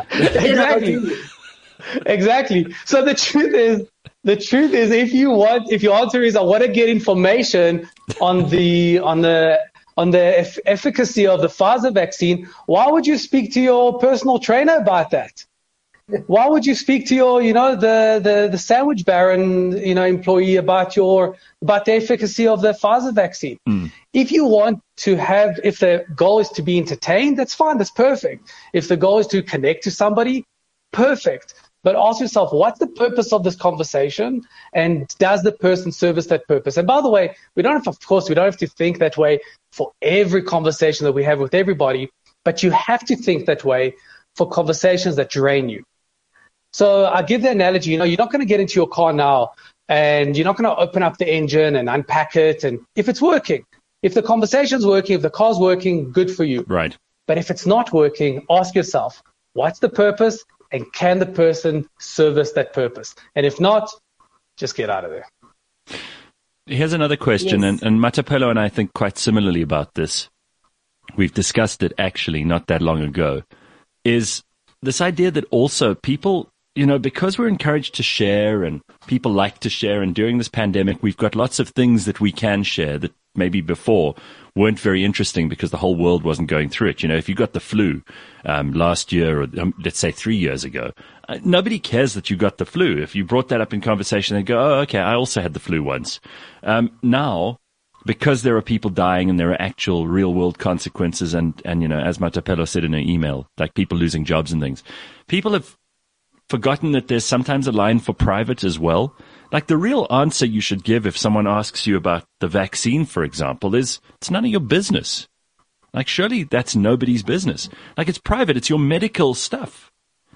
Speaker 2: it.
Speaker 4: Exactly. So the truth is, if your answer is, I want to get information on the efficacy of the Pfizer vaccine, why would you speak to your personal trainer about that? Why would you speak to your, the sandwich baron, employee about the efficacy of the Pfizer vaccine? If you want to if the goal is to be entertained, that's fine. That's perfect. If the goal is to connect to somebody, perfect. but ask yourself, what's the purpose of this conversation? And does the person service that purpose? And by the way, we don't have to think that way for every conversation that we have with everybody, but you have to think that way for conversations that drain you. So I give the analogy, you're not going to get into your car now and you're not going to open up the engine and unpack it. And if it's working, if the conversation's working, if the car's working, good for you.
Speaker 2: Right.
Speaker 4: But if it's not working, ask yourself, what's the purpose? And can the person service that purpose? And if not, just get out of there.
Speaker 2: Here's another question,
Speaker 5: Yes.
Speaker 2: and Matapelo and I think quite similarly about this. We've discussed it actually not that long ago, is this idea that also people, because we're encouraged to share and people like to share, and during this pandemic, we've got lots of things that we can share that maybe before weren't very interesting because the whole world wasn't going through it. If you got the flu last year, or let's say 3 years ago, nobody cares that you got the flu. If you brought that up in conversation, they'd go, oh, okay, I also had the flu once. Now, because there are people dying and there are actual real world consequences, and as Matapelo said in her email, like people losing jobs and things, people have forgotten that there's sometimes a line for private as well. Like the real answer you should give if someone asks you about the vaccine, for example, is it's none of your business. Like surely that's nobody's business. Like it's private. It's your medical stuff.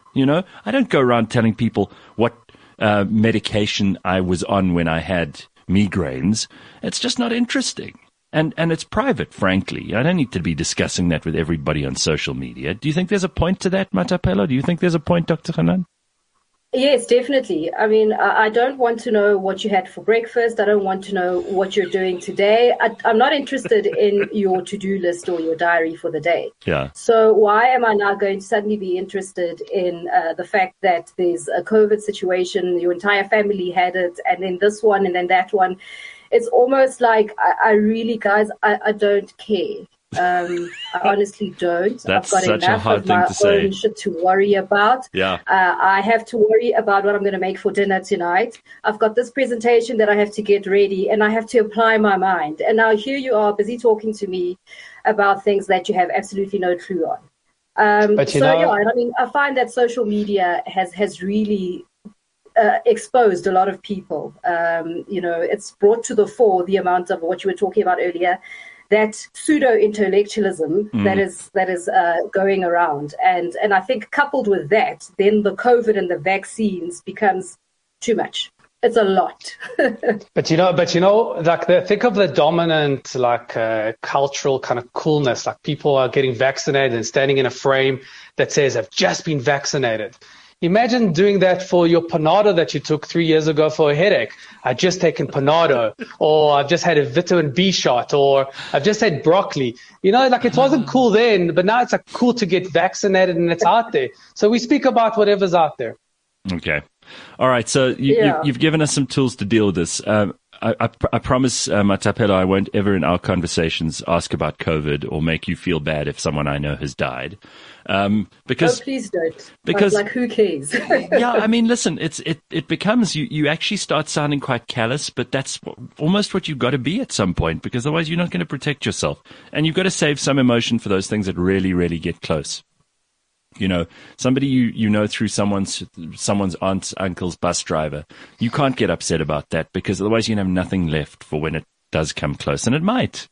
Speaker 2: I don't go around telling people what medication I was on when I had migraines. It's just not interesting. And it's private, frankly. I don't need to be discussing that with everybody on social media. Do you think there's a point to that, Matapelo? Do you think there's a point, Dr. Hanan?
Speaker 5: Yes, definitely. I mean, I don't want to know what you had for breakfast. I don't want to know what you're doing today. I'm not interested in your to-do list or your diary for the day.
Speaker 2: Yeah.
Speaker 5: So why am I now going to suddenly be interested in the fact that there's a COVID situation, your entire family had it, and then this one and then that one? It's almost like I really, guys, I don't care. I honestly don't.
Speaker 2: That's
Speaker 5: I've got
Speaker 2: such a
Speaker 5: enough
Speaker 2: hard
Speaker 5: of
Speaker 2: thing
Speaker 5: my
Speaker 2: to say.
Speaker 5: own shit to worry about.
Speaker 2: Yeah.
Speaker 5: I have to worry about what I'm going to make for dinner tonight. I've got this presentation that I have to get ready, and I have to apply my mind. And now here you are busy talking to me about things that you have absolutely no clue on. I find that social media has really exposed a lot of people. It's brought to the fore the amount of what you were talking about earlier, that pseudo-intellectualism that is going around. And I think coupled with that, then the COVID and the vaccines becomes too much. It's a lot.
Speaker 4: But think of the dominant, cultural kind of coolness, like people are getting vaccinated and standing in a frame that says, I've just been vaccinated. Imagine doing that for your Panado that you took 3 years ago for a headache. I've just taken Panado, or I've just had a vitamin B shot, or I've just had broccoli. It wasn't cool then, but now it's cool to get vaccinated and it's out there. So we speak about whatever's out there.
Speaker 2: Okay. All right. So you've given us some tools to deal with this. I promise, Matapelo, I won't ever in our conversations ask about COVID or make you feel bad if someone I know has died. Because
Speaker 5: please don't.
Speaker 2: Because
Speaker 5: who cares?
Speaker 2: Yeah, I mean, listen, it becomes you actually start sounding quite callous, but that's almost what you've got to be at some point, because otherwise you're not going to protect yourself, and you've got to save some emotion for those things that really, really get close. Somebody you know through someone's aunt's uncle's bus driver. You can't get upset about that, because otherwise you have nothing left for when it does come close, and it might.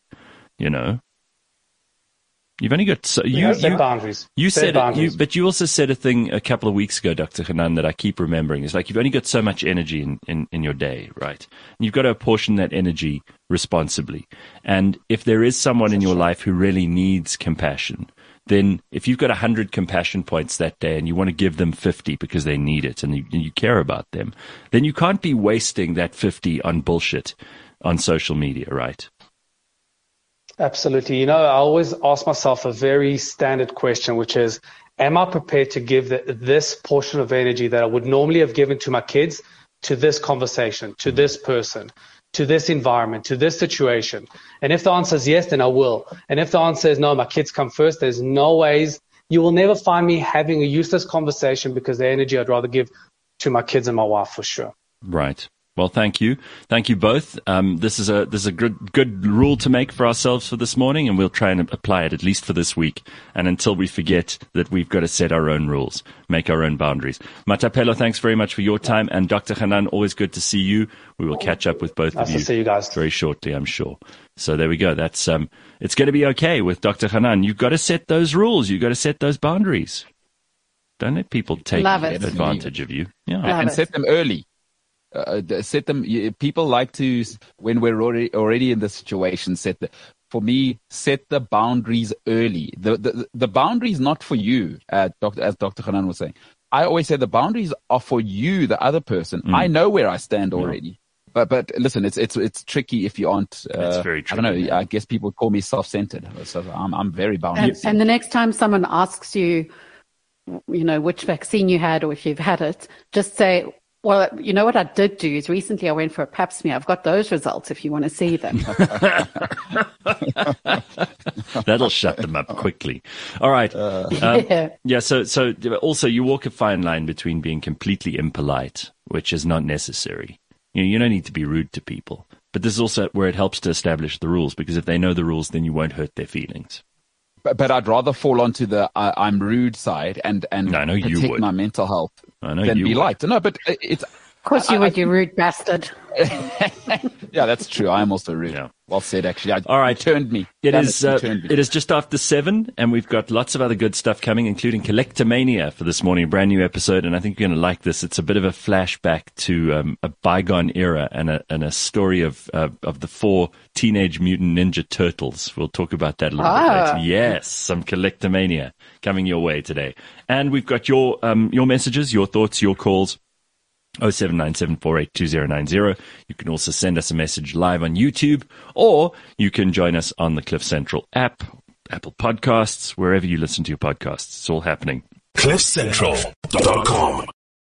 Speaker 2: You've only got
Speaker 4: set boundaries.
Speaker 2: You
Speaker 4: set
Speaker 2: said
Speaker 4: boundaries.
Speaker 2: but you also said a thing a couple of weeks ago, Dr. Hanan, that I keep remembering. It's like you've only got so much energy in your day, right? And you've got to apportion that energy responsibly. And if there is someone in your life who really needs compassion, then if you've got 100 compassion points that day and you want to give them 50 because they need it and you care about them, then you can't be wasting that 50 on bullshit on social media, right?
Speaker 4: Absolutely. I always ask myself a very standard question, which is, am I prepared to give this portion of energy that I would normally have given to my kids to this conversation, to this person, to this environment, to this situation? And if the answer is yes, then I will. And if the answer is no, my kids come first, there's no ways. You will never find me having a useless conversation, because the energy I'd rather give to my kids and my wife, for sure.
Speaker 2: Right. Well, thank you both. This is a good rule to make for ourselves for this morning, and we'll try and apply it at least for this week, and until we forget that we've got to set our own rules, make our own boundaries. Matapelo, thanks very much for your time, and Dr. Hanan, always good to see you. We will catch up with both of you.
Speaker 4: Nice to see you guys
Speaker 2: very shortly, I'm sure. So there we go. That's it's going to be okay with Dr. Hanan. You've got to set those rules. You've got to set those boundaries. Don't let people take advantage of you. Yeah,
Speaker 1: and set them early. Set them. People like to, when we're already in the situation, set the boundaries early. The boundary is not for you, as Dr. Hanan was saying. I always say the boundaries are for you, the other person. I know where I stand already. But listen, it's tricky if you aren't.
Speaker 2: It's very tricky.
Speaker 1: I don't know. I guess people call me self-centered. So I'm very boundary.
Speaker 3: And the next time someone asks you, which vaccine you had or if you've had it, just say, well, you know what I did do is recently I went for a pap smear. I've got those results if you want to see them.
Speaker 2: That'll shut them up quickly. All right. So also you walk a fine line between being completely impolite, which is not necessary. You don't need to be rude to people. But this is also where it helps to establish the rules, because if they know the rules, then you won't hurt their feelings.
Speaker 1: But I'd rather fall onto the I'm rude side and protect my mental health than be liked. No, but it's...
Speaker 3: Of course you would, you rude bastard.
Speaker 1: Yeah, that's true. I am also rude. Yeah. Well said, actually.
Speaker 2: All right.
Speaker 1: Turned me.
Speaker 2: It is just after 7, and we've got lots of other good stuff coming, including Collectomania for this morning, a brand new episode, and I think you're going to like this. It's a bit of a flashback to a bygone era and a story of the 4 Teenage Mutant Ninja Turtles. We'll talk about that a little bit later. Yes, some Collectomania coming your way today. And we've got your messages, your thoughts, your calls. 0797482090. You can also send us a message live on YouTube, or you can join us on the Cliff Central app, Apple Podcasts, wherever you listen to your podcasts. It's all happening.
Speaker 6: CliffCentral.com